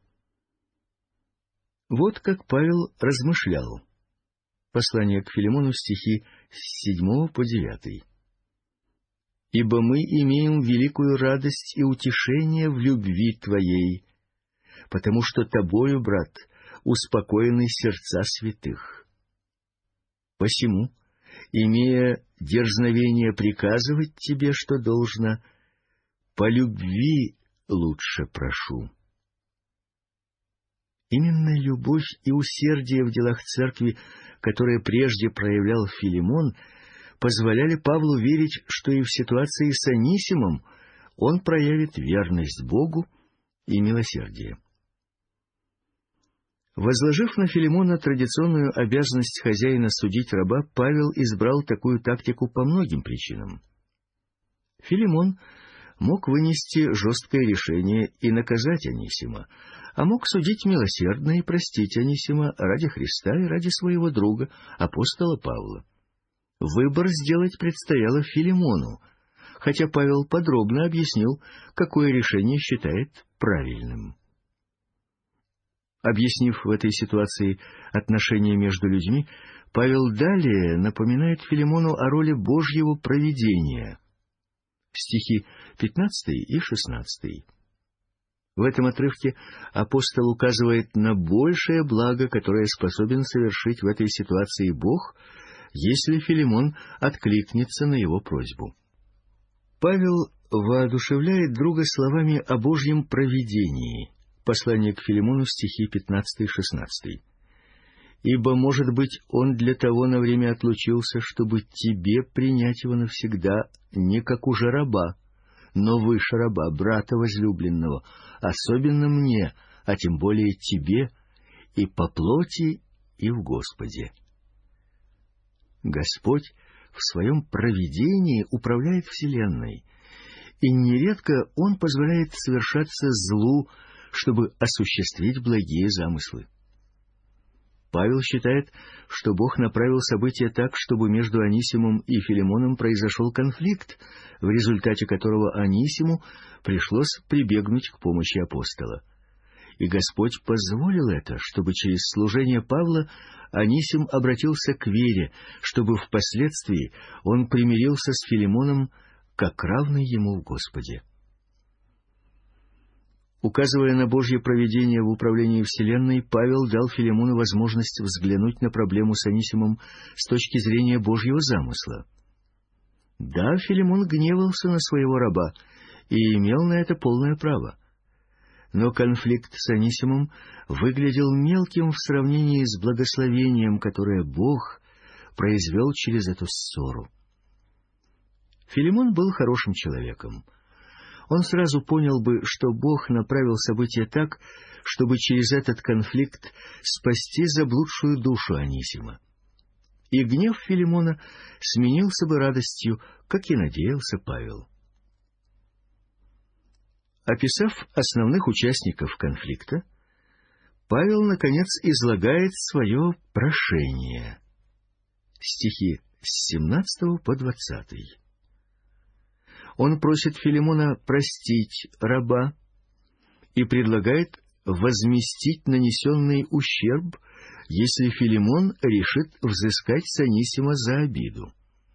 Вот как Павел размышлял. Послание к Филимону, стихи с седьмого по девятый. «Ибо мы имеем великую радость и утешение в любви Твоей, потому что Тобою, брат, успокоены сердца святых. Посему, имея дерзновение приказывать Тебе, что должно, по любви лучше прошу». Именно любовь и усердие в делах церкви, которые прежде проявлял Филимон, позволяли Павлу верить, что и в ситуации с Онисимом он проявит верность Богу и милосердие. Возложив на Филимона традиционную обязанность хозяина судить раба, Павел избрал такую тактику по многим причинам. Филимон мог вынести жесткое решение и наказать Онисима, а мог судить милосердно и простить Онисима ради Христа и ради своего друга, апостола Павла. Выбор сделать предстояло Филимону, хотя Павел подробно объяснил, какое решение считает правильным. Объяснив в этой ситуации отношения между людьми, Павел далее напоминает Филимону о роли Божьего провидения. Стихи пятнадцатый и шестнадцатый. В этом отрывке апостол указывает на большее благо, которое способен совершить в этой ситуации Бог, если Филимон откликнется на его просьбу. Павел воодушевляет друга словами о Божьем провидении. Послание к Филимону, стихи пятнадцатый и шестнадцатый. «Ибо, может быть, он для того на время отлучился, чтобы тебе принять его навсегда не как уже раба, но выше раба, брата возлюбленного, особенно мне, а тем более тебе, и по плоти, и в Господе». Господь в своем провидении управляет вселенной, и нередко Он позволяет совершаться злу, чтобы осуществить благие замыслы. Павел считает, что Бог направил события так, чтобы между Онисимом и Филимоном произошел конфликт, в результате которого Онисиму пришлось прибегнуть к помощи апостола. И Господь позволил это, чтобы через служение Павла Онисим обратился к вере, чтобы впоследствии он примирился с Филимоном как равный ему в Господе. Указывая на Божье провидение в управлении Вселенной, Павел дал Филимону возможность взглянуть на проблему с Онисимом с точки зрения Божьего замысла. Да, Филимон гневался на своего раба и имел на это полное право. Но конфликт с Онисимом выглядел мелким в сравнении с благословением, которое Бог произвел через эту ссору. Филимон был хорошим человеком. Он сразу понял бы, что Бог направил события так, чтобы через этот конфликт спасти заблудшую душу Онисима. И гнев Филимона сменился бы радостью, как и надеялся Павел. Описав основных участников конфликта, Павел, наконец, излагает свое прошение. Стихи с семнадцатого по двадцатый. Он просит Филимона простить раба и предлагает возместить нанесенный ущерб, если Филимон решит взыскать с Онисима за обиду.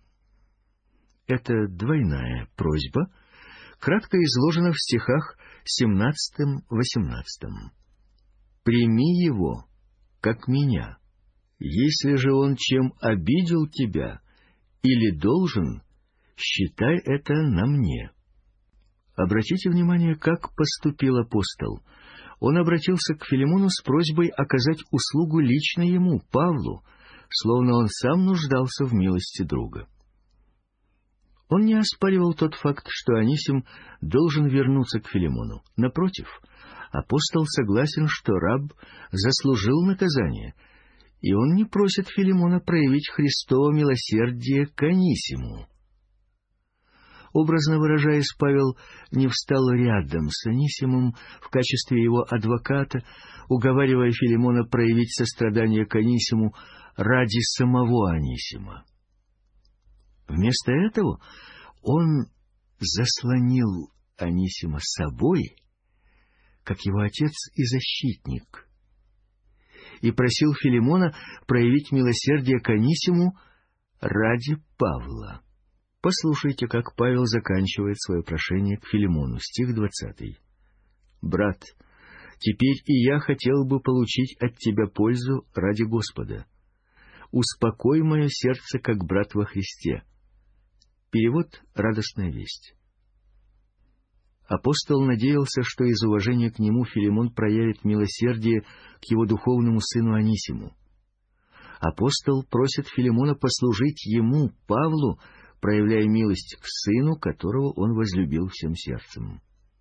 Эта двойная просьба кратко изложена в стихах семнадцатом-восемнадцатом. «Прими его, как меня. Если же он чем обидел тебя или должен, считай это на мне». Обратите внимание, как поступил апостол. Он обратился к Филимону с просьбой оказать услугу лично ему, Павлу, словно он сам нуждался в милости друга. Он не оспаривал тот факт, что Анисим должен вернуться к Филимону. Напротив, апостол согласен, что раб заслужил наказание, и он не просит Филимона проявить Христово милосердие к Анисиму. Образно выражаясь, Павел не встал рядом с Анисимом в качестве его адвоката, уговаривая Филимона проявить сострадание к Анисиму ради самого Анисима. Вместо этого он заслонил Анисима собой, как его отец и защитник, и просил Филимона проявить милосердие к Анисиму ради Павла. Послушайте, как Павел заканчивает свое прошение к Филимону, стих двадцатый. «Брат, теперь и я хотел бы получить от тебя пользу ради Господа. Успокой мое сердце, как брат во Христе». Перевод «Радостная весть». Апостол надеялся, что из уважения к нему Филимон проявит милосердие к его духовному сыну Анисиму. Апостол просит Филимона послужить ему, Павлу, проявляя милость к сыну, которого он возлюбил всем сердцем.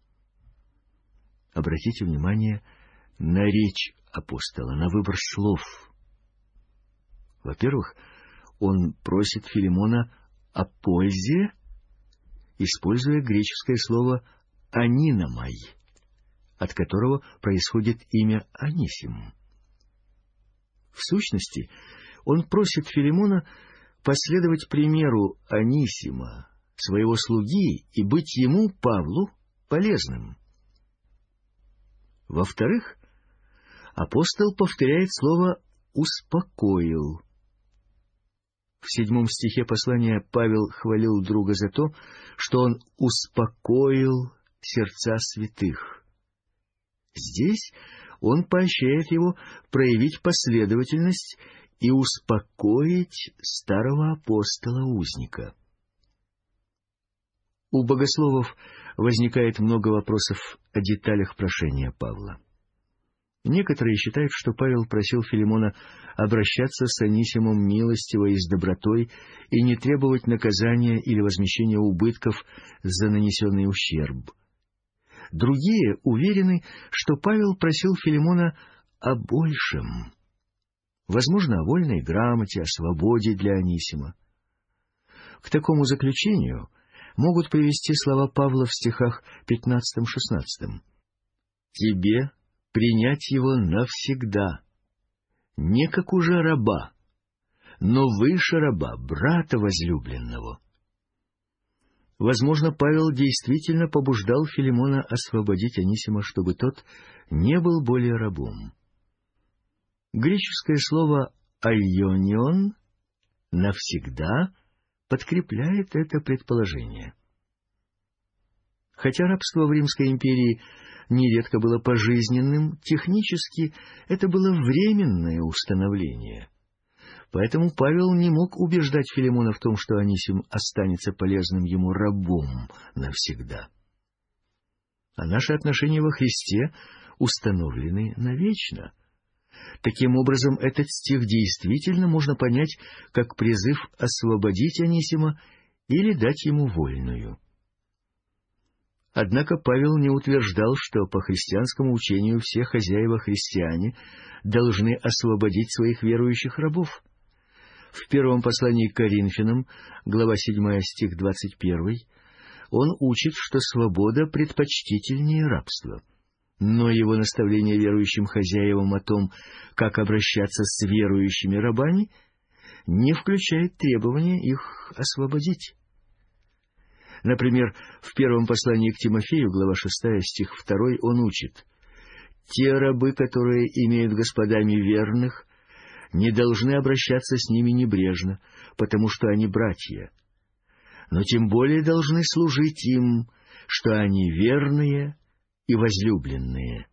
Обратите внимание на речь апостола, на выбор слов. Во-первых, он просит Филимона о пользе, используя греческое слово «аниномай», от которого происходит имя Анисим. В сущности, он просит Филимона последовать примеру Анисима, своего слуги, и быть ему, Павлу, полезным. Во-вторых, апостол повторяет слово «успокоил». В седьмом стихе послания Павел хвалил друга за то, что он успокоил сердца святых. Здесь он поощряет его проявить последовательность и успокоить старого апостола-узника. У богословов возникает много вопросов о деталях прошения Павла. Некоторые считают, что Павел просил Филимона обращаться с Анисимом милостиво и с добротой и не требовать наказания или возмещения убытков за нанесенный ущерб. Другие уверены, что Павел просил Филимона о большем, возможно, о вольной грамоте, о свободе для Анисима. К такому заключению могут привести слова Павла в стихах пятнадцатом-шестнадцатом. «Тебе принять его навсегда, не как уже раба, но выше раба, брата возлюбленного». Возможно, Павел действительно побуждал Филимона освободить Анисима, чтобы тот не был более рабом. Греческое слово «айонион» навсегда подкрепляет это предположение. Хотя рабство в Римской империи нередко было пожизненным, технически это было временное установление. Поэтому Павел не мог убеждать Филимона в том, что Анисим останется полезным ему рабом навсегда. А наши отношения во Христе установлены навечно. Таким образом, этот стих действительно можно понять как призыв освободить Анисима или дать ему вольную. Однако Павел не утверждал, что по христианскому учению все хозяева-христиане должны освободить своих верующих рабов. В первом послании к Коринфянам, глава седьмая, стих двадцать первый, он учит, что свобода предпочтительнее рабства. Но его наставление верующим хозяевам о том, как обращаться с верующими рабами, не включает требования их освободить. Например, в первом послании к Тимофею, глава шестая, стих второй, он учит: «Те рабы, которые имеют господами верных, не должны обращаться с ними небрежно, потому что они братья, но тем более должны служить им, что они верные и возлюбленные».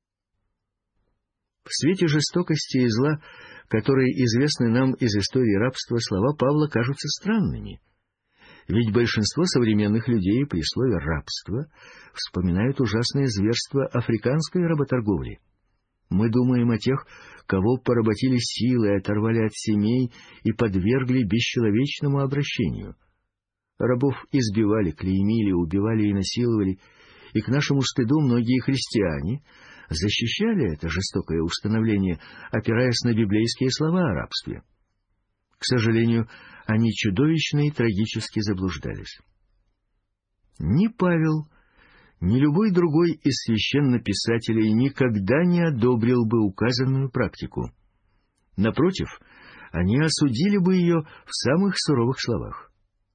В свете жестокости и зла, которые известны нам из истории рабства, слова Павла кажутся странными. Ведь большинство современных людей при слове «рабство» вспоминают ужасное зверство африканской работорговли. Мы думаем о тех, кого поработили силой, оторвали от семей и подвергли бесчеловечному обращению. Рабов избивали, клеймили, убивали и насиловали, и к нашему стыду многие христиане защищали это жестокое установление, опираясь на библейские слова о рабстве. К сожалению, они чудовищно и трагически заблуждались. Ни Павел, ни любой другой из священнописателей никогда не одобрил бы указанную практику. Напротив, они осудили бы ее в самых суровых словах.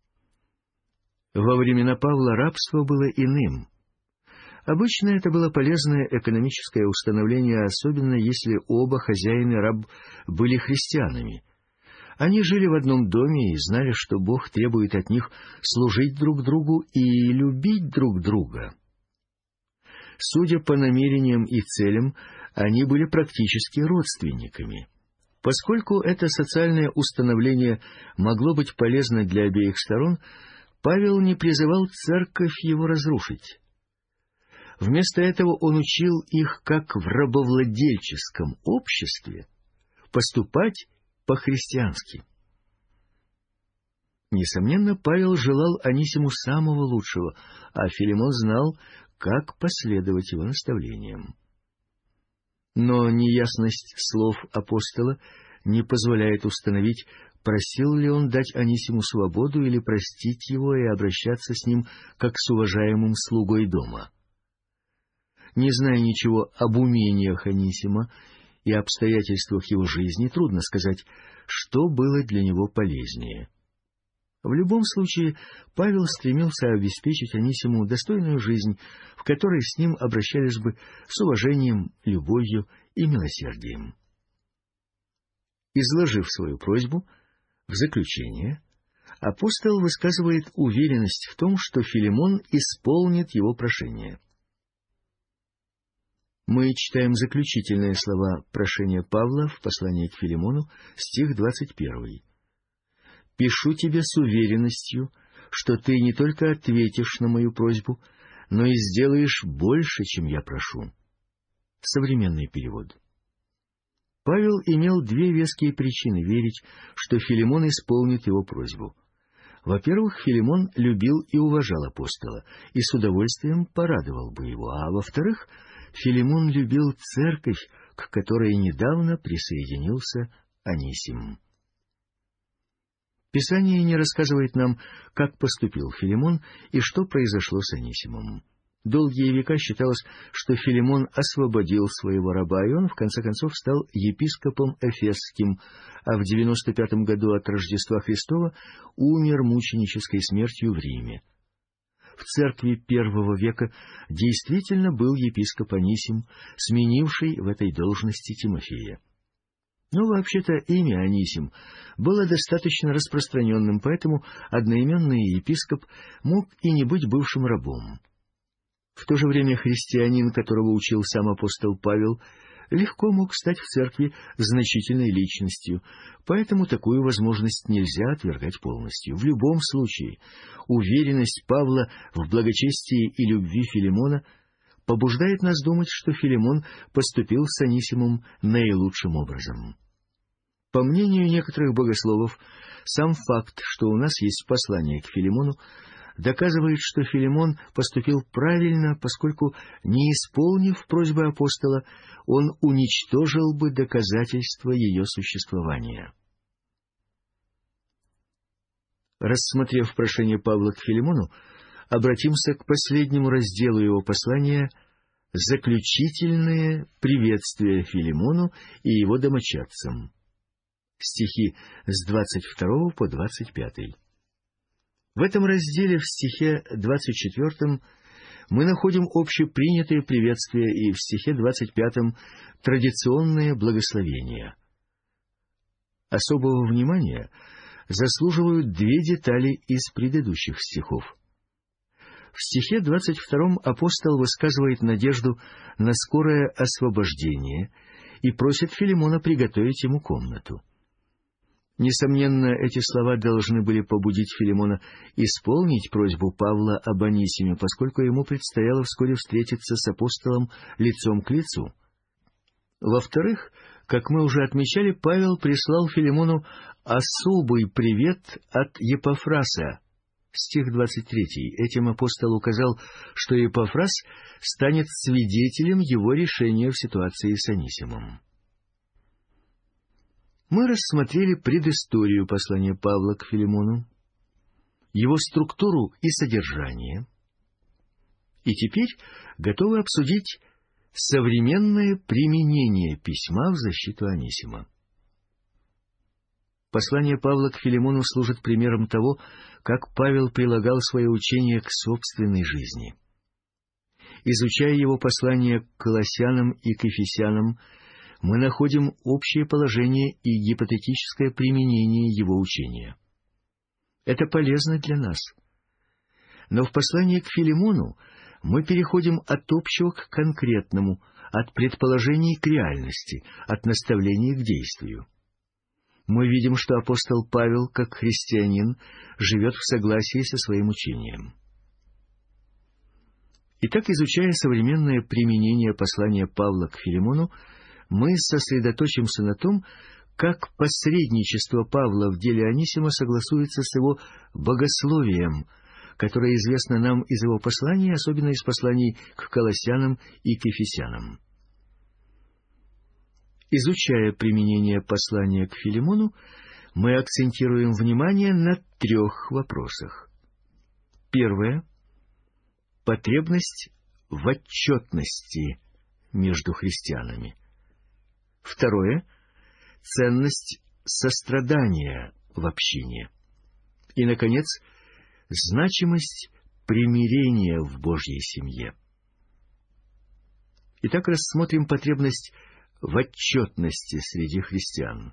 Во времена Павла рабство было иным. Обычно это было полезное экономическое установление, особенно если оба хозяин и раб были христианами. Они жили в одном доме и знали, что Бог требует от них служить друг другу и любить друг друга. Судя по намерениям и целям, они были практически родственниками. Поскольку это социальное установление могло быть полезно для обеих сторон, Павел не призывал церковь его разрушить. Вместо этого он учил их, как в рабовладельческом обществе, поступать по-христиански. Несомненно, Павел желал Анисиму самого лучшего, а Филимон знал, как последовать его наставлениям. Но неясность слов апостола не позволяет установить, просил ли он дать Анисиму свободу или простить его и обращаться с ним как с уважаемым слугой дома. Не зная ничего об умениях Анисима и обстоятельствах его жизни, трудно сказать, что было для него полезнее. В любом случае, Павел стремился обеспечить Анисиму достойную жизнь, в которой с ним обращались бы с уважением, любовью и милосердием. Изложив свою просьбу, в заключение апостол высказывает уверенность в том, что Филимон исполнит его прошение. Мы читаем заключительные слова прошения Павла в послании к Филимону, стих двадцать первый. «Пишу тебе с уверенностью, что ты не только ответишь на мою просьбу, но и сделаешь больше, чем я прошу». Современный перевод. Павел имел две веские причины верить, что Филимон исполнит его просьбу. Во-первых, Филимон любил и уважал апостола, и с удовольствием порадовал бы его, а во-вторых, Филимон любил церковь, к которой недавно присоединился Анисим. Писание не рассказывает нам, как поступил Филимон и что произошло с Анисимом. Долгие века считалось, что Филимон освободил своего раба, и он, в конце концов, стал епископом Эфесским, а в девяносто пятом году от Рождества Христова умер мученической смертью в Риме. В церкви первого века действительно был епископ Анисим, сменивший в этой должности Тимофея. Но вообще-то имя Анисим было достаточно распространенным, поэтому одноименный епископ мог и не быть бывшим рабом. В то же время христианин, которого учил сам апостол Павел, легко мог стать в церкви значительной личностью, поэтому такую возможность нельзя отвергать полностью. В любом случае, уверенность Павла в благочестии и любви Филимона побуждает нас думать, что Филимон поступил с Анисимом наилучшим образом. По мнению некоторых богословов, сам факт, что у нас есть послание к Филимону, доказывает, что Филимон поступил правильно, поскольку, не исполнив просьбы апостола, он уничтожил бы доказательства ее существования. Рассмотрев прошение Павла к Филимону, обратимся к последнему разделу его послания «Заключительные приветствия Филимону и его домочадцам». Стихи с двадцать второго по двадцать пятый. В этом разделе, в стихе двадцать четвёртом, мы находим общепринятые приветствия и в стихе двадцать пятом традиционные благословения. Особого внимания заслуживают две детали из предыдущих стихов. В стихе двадцать втором апостол высказывает надежду на скорое освобождение и просит Филимона приготовить ему комнату. Несомненно, эти слова должны были побудить Филимона исполнить просьбу Павла об Анисиме, поскольку ему предстояло вскоре встретиться с апостолом лицом к лицу. Во-вторых, как мы уже отмечали, Павел прислал Филимону особый привет от Епафраса, Стих двадцать третий. Этим апостол указал, что Епафрас станет свидетелем его решения в ситуации с Анисимом. Мы рассмотрели предысторию послания Павла к Филимону, его структуру и содержание, и теперь готовы обсудить современное применение письма в защиту Анисима. Послание Павла к Филимону служит примером того, как Павел прилагал свое учение к собственной жизни. Изучая его послание к Колоссянам и к Ефесянам, мы находим общее положение и гипотетическое применение его учения. Это полезно для нас. Но в послании к Филимону мы переходим от общего к конкретному, от предположений к реальности, от наставлений к действию. Мы видим, что апостол Павел, как христианин, живет в согласии со своим учением. Итак, изучая современное применение послания Павла к Филимону, мы сосредоточимся на том, как посредничество Павла в деле Анисима согласуется с его богословием, которое известно нам из его посланий, особенно из посланий к Колоссянам и к Ефесянам. Изучая применение послания к Филимону, мы акцентируем внимание на трех вопросах. Первое — потребность в отчетности между христианами. Второе — ценность сострадания в общине. И, наконец, значимость примирения в Божьей семье. Итак, рассмотрим потребность в отчетности среди христиан.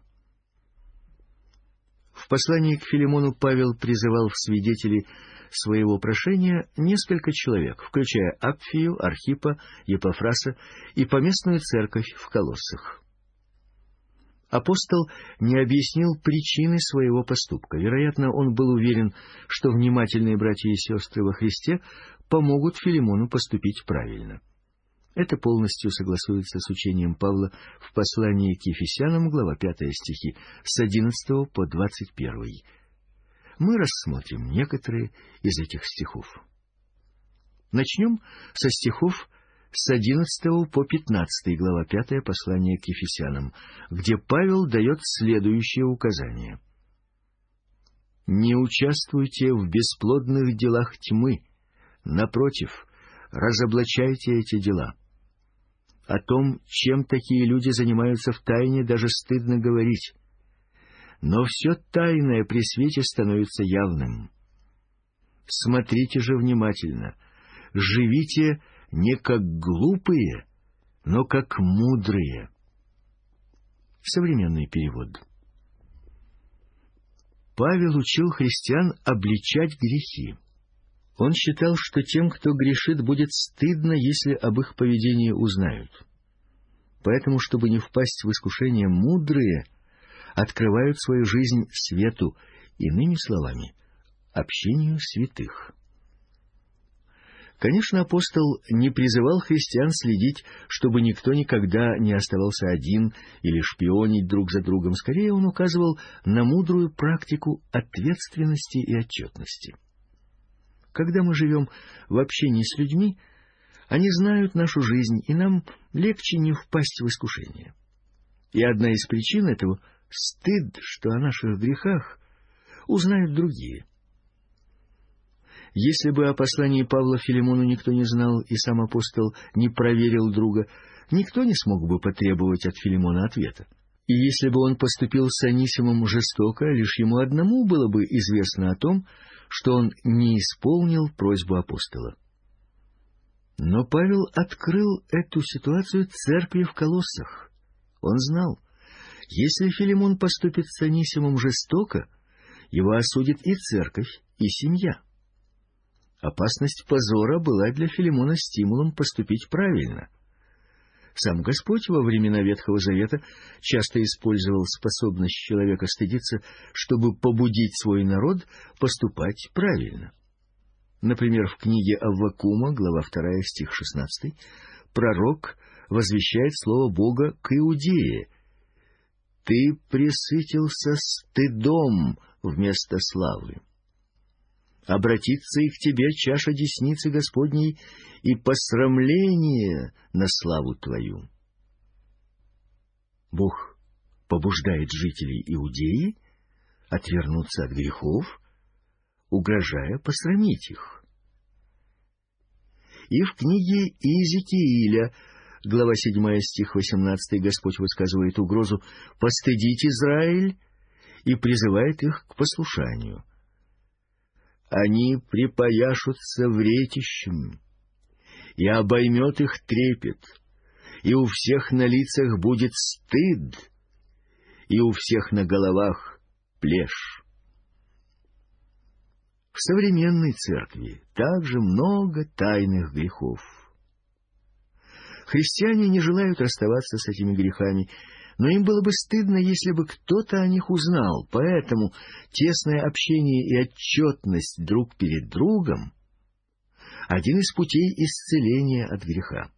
В послании к Филимону Павел призывал в свидетели своего прошения несколько человек, включая Апфию, Архипа, Епафраса и поместную церковь в Колоссах. Апостол не объяснил причины своего поступка. Вероятно, он был уверен, что внимательные братья и сестры во Христе помогут Филимону поступить правильно. Это полностью согласуется с учением Павла в послании к Ефесянам, глава пятая, стихи с одиннадцатого по двадцать первый. Мы рассмотрим некоторые из этих стихов. Начнем со стихов с одиннадцатого по пятнадцатый, глава пятая, послание к Ефесянам, где Павел дает следующее указание. «Не участвуйте в бесплодных делах тьмы, напротив, разоблачайте эти дела. О том, чем такие люди занимаются в тайне, даже стыдно говорить. Но все тайное при свете становится явным. Смотрите же внимательно, живите не как глупые, но как мудрые». Современный перевод. Павел учил христиан обличать грехи. Он считал, что тем, кто грешит, будет стыдно, если об их поведении узнают. Поэтому, чтобы не впасть в искушение, мудрые открывают свою жизнь свету, иными словами, общению святых. Конечно, апостол не призывал христиан следить, чтобы никто никогда не оставался один или шпионить друг за другом. Скорее, он указывал на мудрую практику ответственности и отчетности. Когда мы живем в общении с людьми, они знают нашу жизнь, и нам легче не впасть в искушение. И одна из причин этого — стыд, что о наших грехах узнают другие. Если бы о послании Павла Филимону никто не знал, и сам апостол не проверил друга, никто не смог бы потребовать от Филимона ответа. И если бы он поступил с Анисимом жестоко, лишь ему одному было бы известно о том, что он не исполнил просьбу апостола. Но Павел открыл эту ситуацию церкви в Колоссах. Он знал, если Филимон поступит с Анисимом жестоко, его осудит и церковь, и семья. Опасность позора была для Филимона стимулом поступить правильно. Сам Господь во времена Ветхого Завета часто использовал способность человека стыдиться, чтобы побудить свой народ поступать правильно. Например, в книге Аввакума, глава вторая, стих шестнадцатый, пророк возвещает слово Бога к Иудее: «Ты пресытился стыдом вместо славы». обратится и к тебе чаша десницы Господней и посрамление на славу твою. Бог побуждает жителей Иудеи отвернуться от грехов, угрожая посрамить их. И в книге Иезекииля, глава седьмая, стих восемнадцатый, Господь высказывает угрозу «постыдить Израиль» и призывает их к послушанию. «Они припояшутся вретищем, и обоймет их трепет, и у всех на лицах будет стыд, и у всех на головах плешь». В современной церкви также много тайных грехов. Христиане не желают расставаться с этими грехами, но им было бы стыдно, если бы кто-то о них узнал, поэтому тесное общение и отчетность друг перед другом — один из путей исцеления от греха.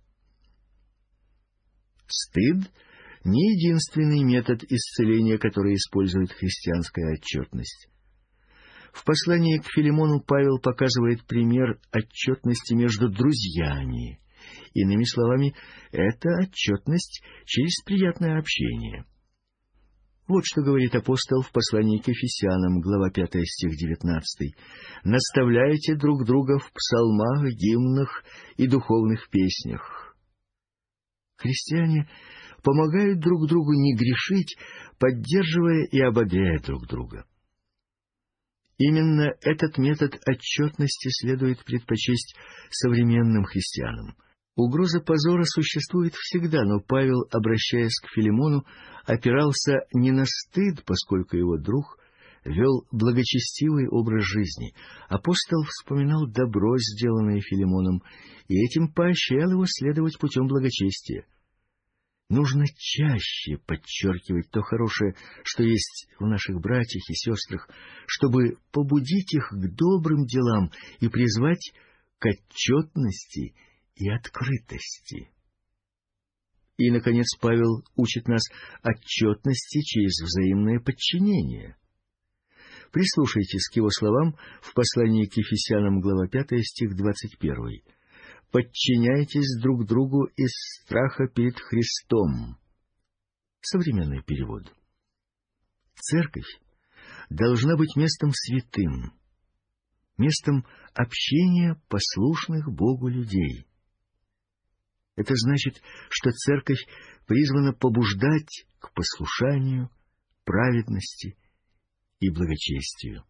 Стыд — не единственный метод исцеления, который использует христианская отчетность. В послании к Филимону Павел показывает пример отчетности между друзьями. Иными словами, это отчетность через приятное общение. Вот что говорит апостол в послании к Ефесянам, глава пятая, стих девятнадцатый. «Наставляйте друг друга в псалмах, гимнах и духовных песнях». Христиане помогают друг другу не грешить, поддерживая и ободряя друг друга. Именно этот метод отчетности следует предпочесть современным христианам. Угроза позора существует всегда, но Павел, обращаясь к Филимону, опирался не на стыд, поскольку его друг вел благочестивый образ жизни. Апостол вспоминал добро, сделанное Филимоном, и этим поощрял его следовать путем благочестия. Нужно чаще подчеркивать то хорошее, что есть в наших братьях и сестрах, чтобы побудить их к добрым делам и призвать к отчетности и открытости. И, наконец, Павел учит нас отчетности через взаимное подчинение. Прислушайтесь к его словам в послании к Ефесянам, глава пятая, стих двадцать первый. «Подчиняйтесь друг другу из страха перед Христом». Современный перевод. Церковь должна быть местом святым, местом общения послушных Богу людей. Это значит, что церковь призвана побуждать к послушанию, праведности и благочестию.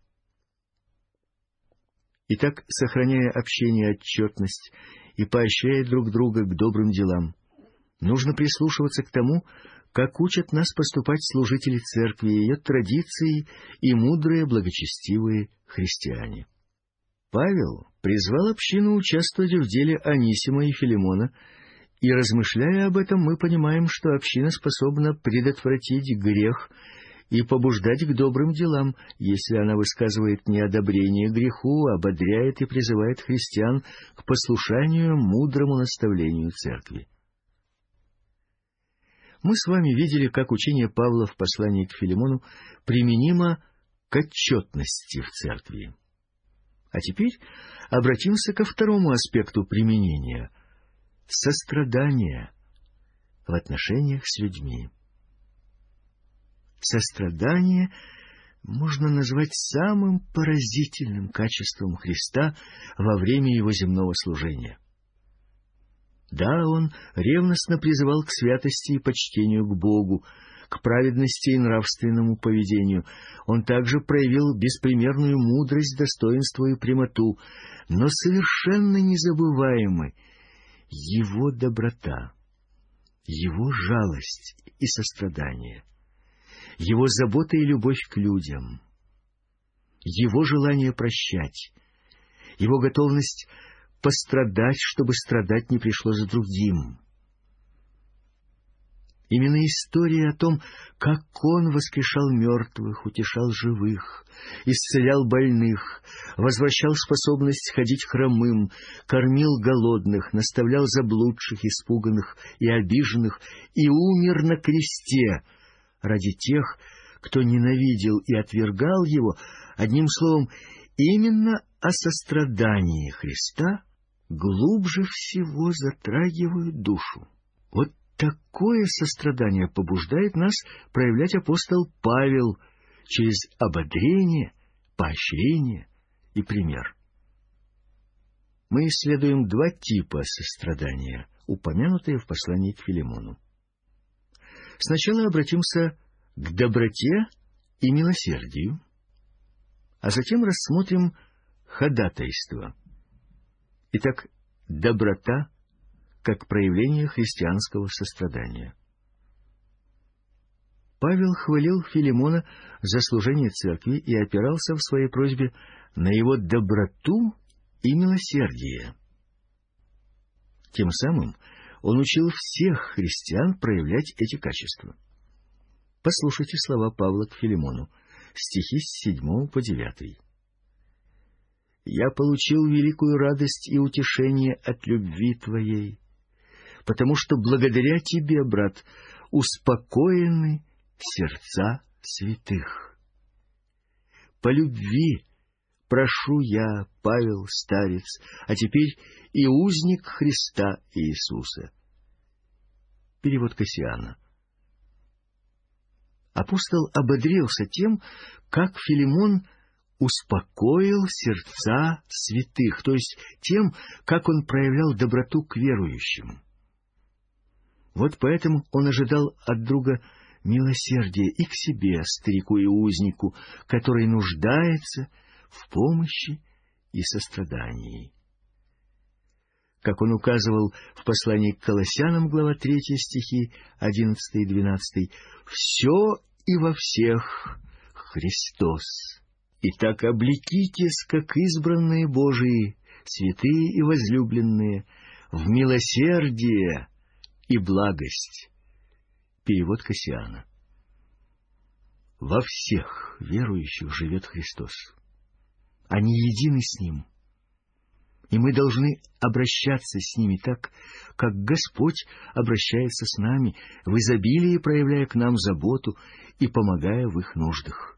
Итак, сохраняя общение и отчетность и поощряя друг друга к добрым делам, нужно прислушиваться к тому, как учат нас поступать служители церкви, ее традиции и мудрые, благочестивые христиане. Павел призвал общину участвовать в деле Онисима и Филимона, и, размышляя об этом, мы понимаем, что община способна предотвратить грех и побуждать к добрым делам, если она высказывает неодобрение греху, ободряет и призывает христиан к послушанию мудрому наставлению церкви. Мы с вами видели, как учение Павла в послании к Филимону применимо к отчетности в церкви. А теперь обратимся ко второму аспекту применения — сострадания в отношениях с людьми. Сострадание можно назвать самым поразительным качеством Христа во время Его земного служения. Да, Он ревностно призывал к святости и почтению к Богу, к праведности и нравственному поведению. Он также проявил беспримерную мудрость, достоинство и прямоту, но совершенно незабываемы Его доброта, Его жалость и сострадание, Его забота и любовь к людям, Его желание прощать, Его готовность пострадать, чтобы страдать не пришлось другим. Именно история о том, как Он воскрешал мертвых, утешал живых, исцелял больных, возвращал способность ходить хромым, кормил голодных, наставлял заблудших, испуганных и обиженных и умер на кресте ради тех, кто ненавидел и отвергал Его, одним словом, именно о сострадании Христа глубже всего затрагивают душу. Вот такое сострадание побуждает нас проявлять апостол Павел через ободрение, поощрение и пример. Мы исследуем два типа сострадания, упомянутые в послании к Филимону. Сначала обратимся к доброте и милосердию, а затем рассмотрим ходатайство. Итак, доброта как проявление христианского сострадания. Павел хвалил Филимона за служение церкви и опирался в своей просьбе на его доброту и милосердие. Тем самым он учил всех христиан проявлять эти качества. Послушайте слова Павла к Филимону, стихи с седьмого по девятый. «Я получил великую радость и утешение от любви Твоей, потому что благодаря Тебе, брат, успокоены сердца святых. По любви прошу я, Павел, старец, а теперь и узник Христа Иисуса». Перевод Кассиана. Апостол ободрился тем, как Филимон успокоил сердца святых, то есть тем, как он проявлял доброту к верующим. Вот поэтому он ожидал от друга милосердия и к себе, старику и узнику, который нуждается в помощи и сострадании. Как он указывал в послании к Колоссянам, глава третья, стихи одиннадцатый и двенадцатый, «Все и во всех Христос. Итак, облекитесь, как избранные Божии, святые и возлюбленные, в милосердие и благость». Перевод Кассиана. Во всех верующих живет Христос. Они едины с Ним. И мы должны обращаться с ними так, как Господь обращается с нами, в изобилии проявляя к нам заботу и помогая в их нуждах.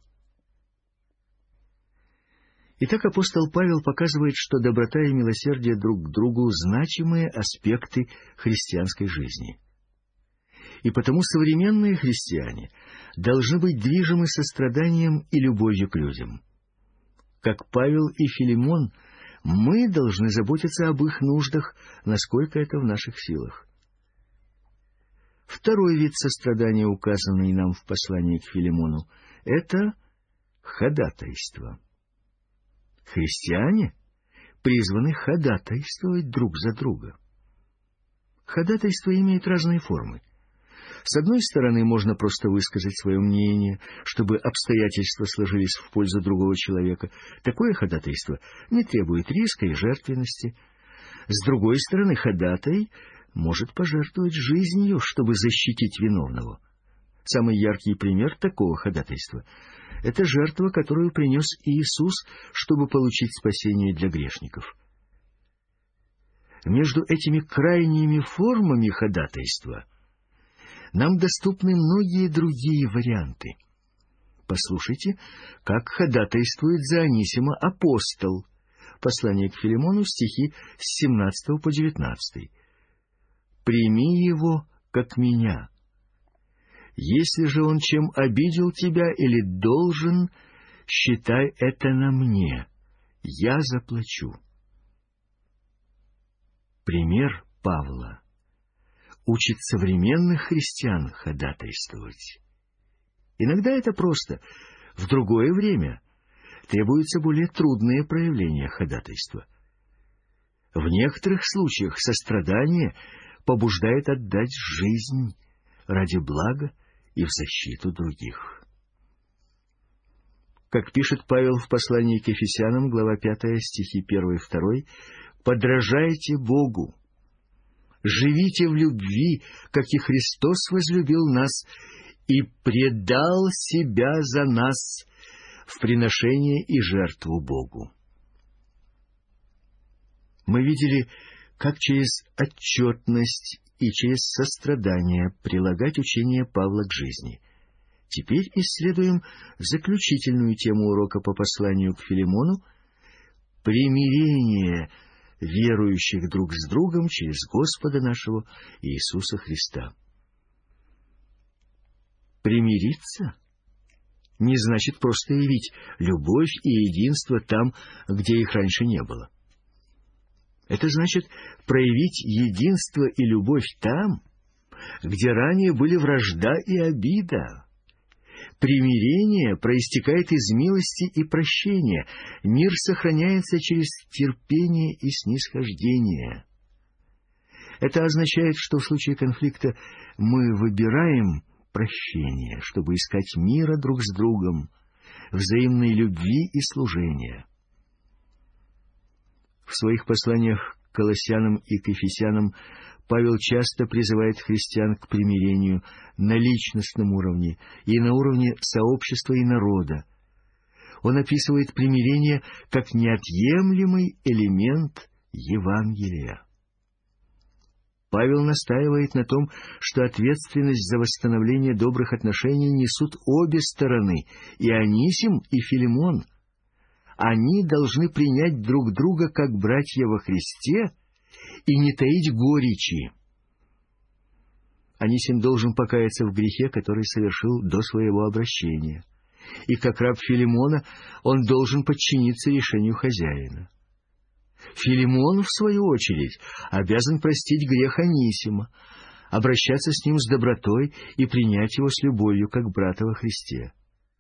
Итак, апостол Павел показывает, что доброта и милосердие друг к другу значимые аспекты христианской жизни. И потому современные христиане должны быть движимы состраданием и любовью к людям. Как Павел и Филимон, мы должны заботиться об их нуждах, насколько это в наших силах. Второй вид сострадания, указанный нам в послании к Филимону, — это ходатайство. Христиане призваны ходатайствовать друг за друга. Ходатайство имеет разные формы. С одной стороны, можно просто высказать свое мнение, чтобы обстоятельства сложились в пользу другого человека. Такое ходатайство не требует риска и жертвенности. С другой стороны, ходатай может пожертвовать жизнью, чтобы защитить виновного. Самый яркий пример такого ходатайства — это жертва, которую принес Иисус, чтобы получить спасение для грешников. Между этими крайними формами ходатайства нам доступны многие другие варианты. Послушайте, как ходатайствует за Онисима апостол. Послание к Филимону, стихи с семнадцатого по девятнадцатый. «Прими его, как меня. Если же он чем обидел тебя или должен, считай это на мне. Я заплачу». Пример Павла учит современных христиан ходатайствовать. Иногда это просто, в другое время требуются более трудные проявления ходатайства. В некоторых случаях сострадание побуждает отдать жизнь ради блага и в защиту других. Как пишет Павел в послании к Ефесянам, глава пятая, стихи первый и второй, «Подражайте Богу, живите в любви, как и Христос возлюбил нас и предал себя за нас в приношение и жертву Богу». Мы видели, как через отчетность и через сострадание прилагать учение Павла к жизни. Теперь исследуем заключительную тему урока по посланию к Филимону примирение верующих друг с другом через Господа нашего Иисуса Христа. Примириться не значит просто явить любовь и единство там, где их раньше не было. Это значит проявить единство и любовь там, где ранее были вражда и обида. Примирение проистекает из милости и прощения. Мир сохраняется через терпение и снисхождение. Это означает, что в случае конфликта мы выбираем прощение, чтобы искать мира друг с другом, взаимной любви и служения. В своих посланиях к Колоссянам и к Ефесянам Павел часто призывает христиан к примирению на личностном уровне и на уровне сообщества и народа. Он описывает примирение как неотъемлемый элемент Евангелия. Павел настаивает на том, что ответственность за восстановление добрых отношений несут обе стороны, и Анисим, и Филимон. Они должны принять друг друга как братья во Христе и не таить горечи. Анисим должен покаяться в грехе, который совершил до своего обращения. И как раб Филимона он должен подчиниться решению хозяина. Филимон, в свою очередь, обязан простить грех Анисима, обращаться с ним с добротой и принять его с любовью, как брата во Христе.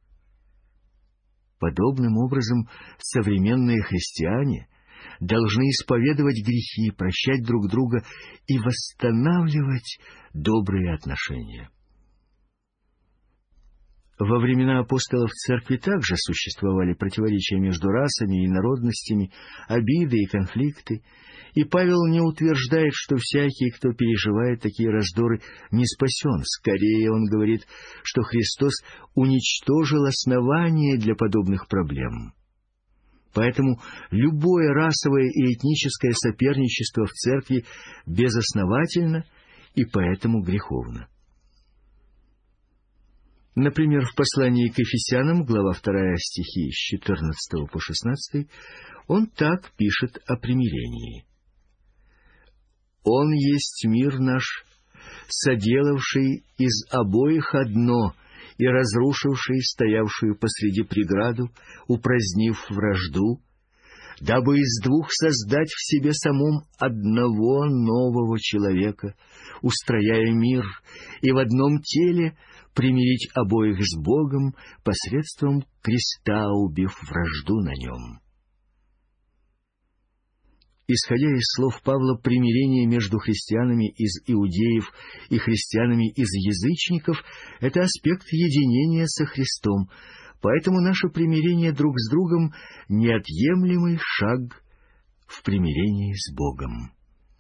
Подобным образом современные христиане должны исповедовать грехи, прощать друг друга и восстанавливать добрые отношения. Во времена апостолов в церкви также существовали противоречия между расами и народностями, обиды и конфликты, и Павел не утверждает, что всякий, кто переживает такие раздоры, не спасен. Скорее, он говорит, что Христос уничтожил основания для подобных проблем. Поэтому любое расовое и этническое соперничество в церкви безосновательно и поэтому греховно. Например, в послании к Ефесянам, глава вторая, стихи с четырнадцатого по шестнадцатый, он так пишет о примирении. «Он есть мир наш, соделавший из обоих одно и разрушивший стоявшую посреди преграду, упразднив вражду, дабы из двух создать в себе самом одного нового человека, устрояя мир, и в одном теле примирить обоих с Богом посредством креста, убив вражду на нем». Исходя из слов Павла, примирение между христианами из иудеев и христианами из язычников — это аспект единения со Христом, поэтому наше примирение друг с другом — неотъемлемый шаг в примирении с Богом.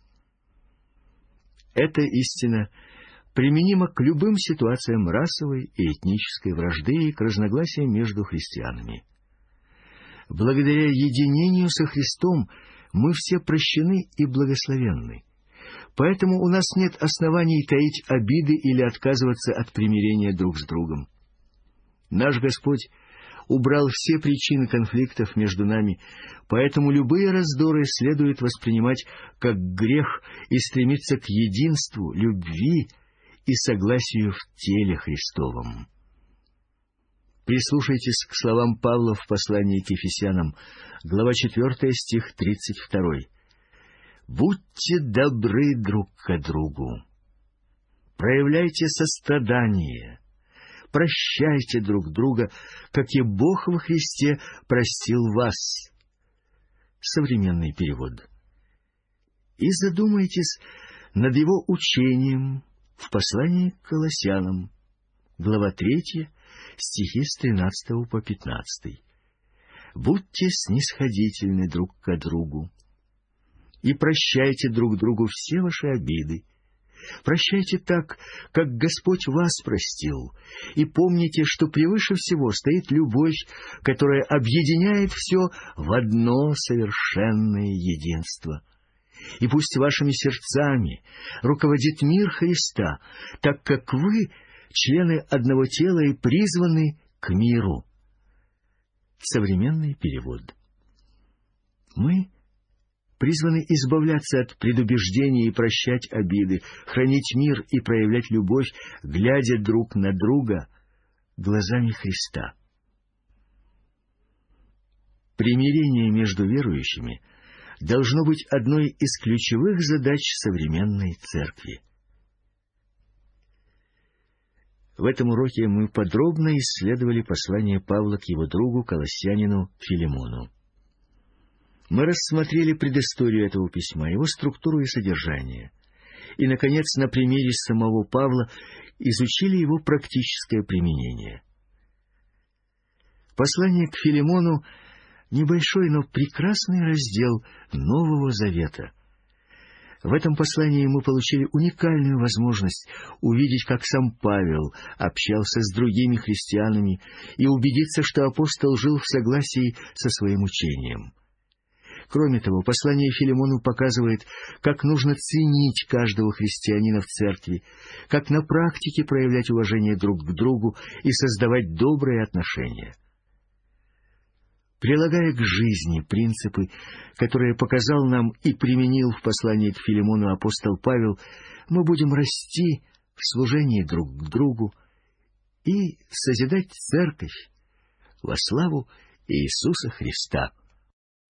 Эта истина применима к любым ситуациям расовой и этнической вражды и к разногласиям между христианами. Благодаря единению со Христом мы все прощены и благословенны. Поэтому у нас нет оснований таить обиды или отказываться от примирения друг с другом. Наш Господь убрал все причины конфликтов между нами, поэтому любые раздоры следует воспринимать как грех и стремиться к единству, любви и согласию в теле Христовом. Прислушайтесь к словам Павла в послании к Ефесянам, глава четвёртая, стих тридцать второй. «Будьте добры друг к другу, проявляйте сострадание, прощайте друг друга, как и Бог во Христе простил вас». Современный перевод. И задумайтесь над его учением в послании к Колоссянам, глава третья, стихи с тринадцатого по пятнадцатый. «Будьте снисходительны друг к другу и прощайте друг другу все ваши обиды. Прощайте так, как Господь вас простил, и помните, что превыше всего стоит любовь, которая объединяет все в одно совершенное единство. И пусть вашими сердцами руководит мир Христа, так как вы члены одного тела и призваны к миру». Современный перевод. Мы призваны избавляться от предубеждений и прощать обиды, хранить мир и проявлять любовь, глядя друг на друга глазами Христа. Примирение между верующими должно быть одной из ключевых задач современной церкви. В этом уроке мы подробно исследовали послание Павла к его другу, колоссянину Филимону. Мы рассмотрели предысторию этого письма, его структуру и содержание. И, наконец, на примере самого Павла изучили его практическое применение. Послание к Филимону — небольшой, но прекрасный раздел Нового Завета. В этом послании мы получили уникальную возможность увидеть, как сам Павел общался с другими христианами, и убедиться, что апостол жил в согласии со своим учением. Кроме того, послание Филимону показывает, как нужно ценить каждого христианина в церкви, как на практике проявлять уважение друг к другу и создавать добрые отношения. Прилагая к жизни принципы, которые показал нам и применил в послании к Филимону апостол Павел, мы будем расти в служении друг к другу и созидать церковь во славу Иисуса Христа.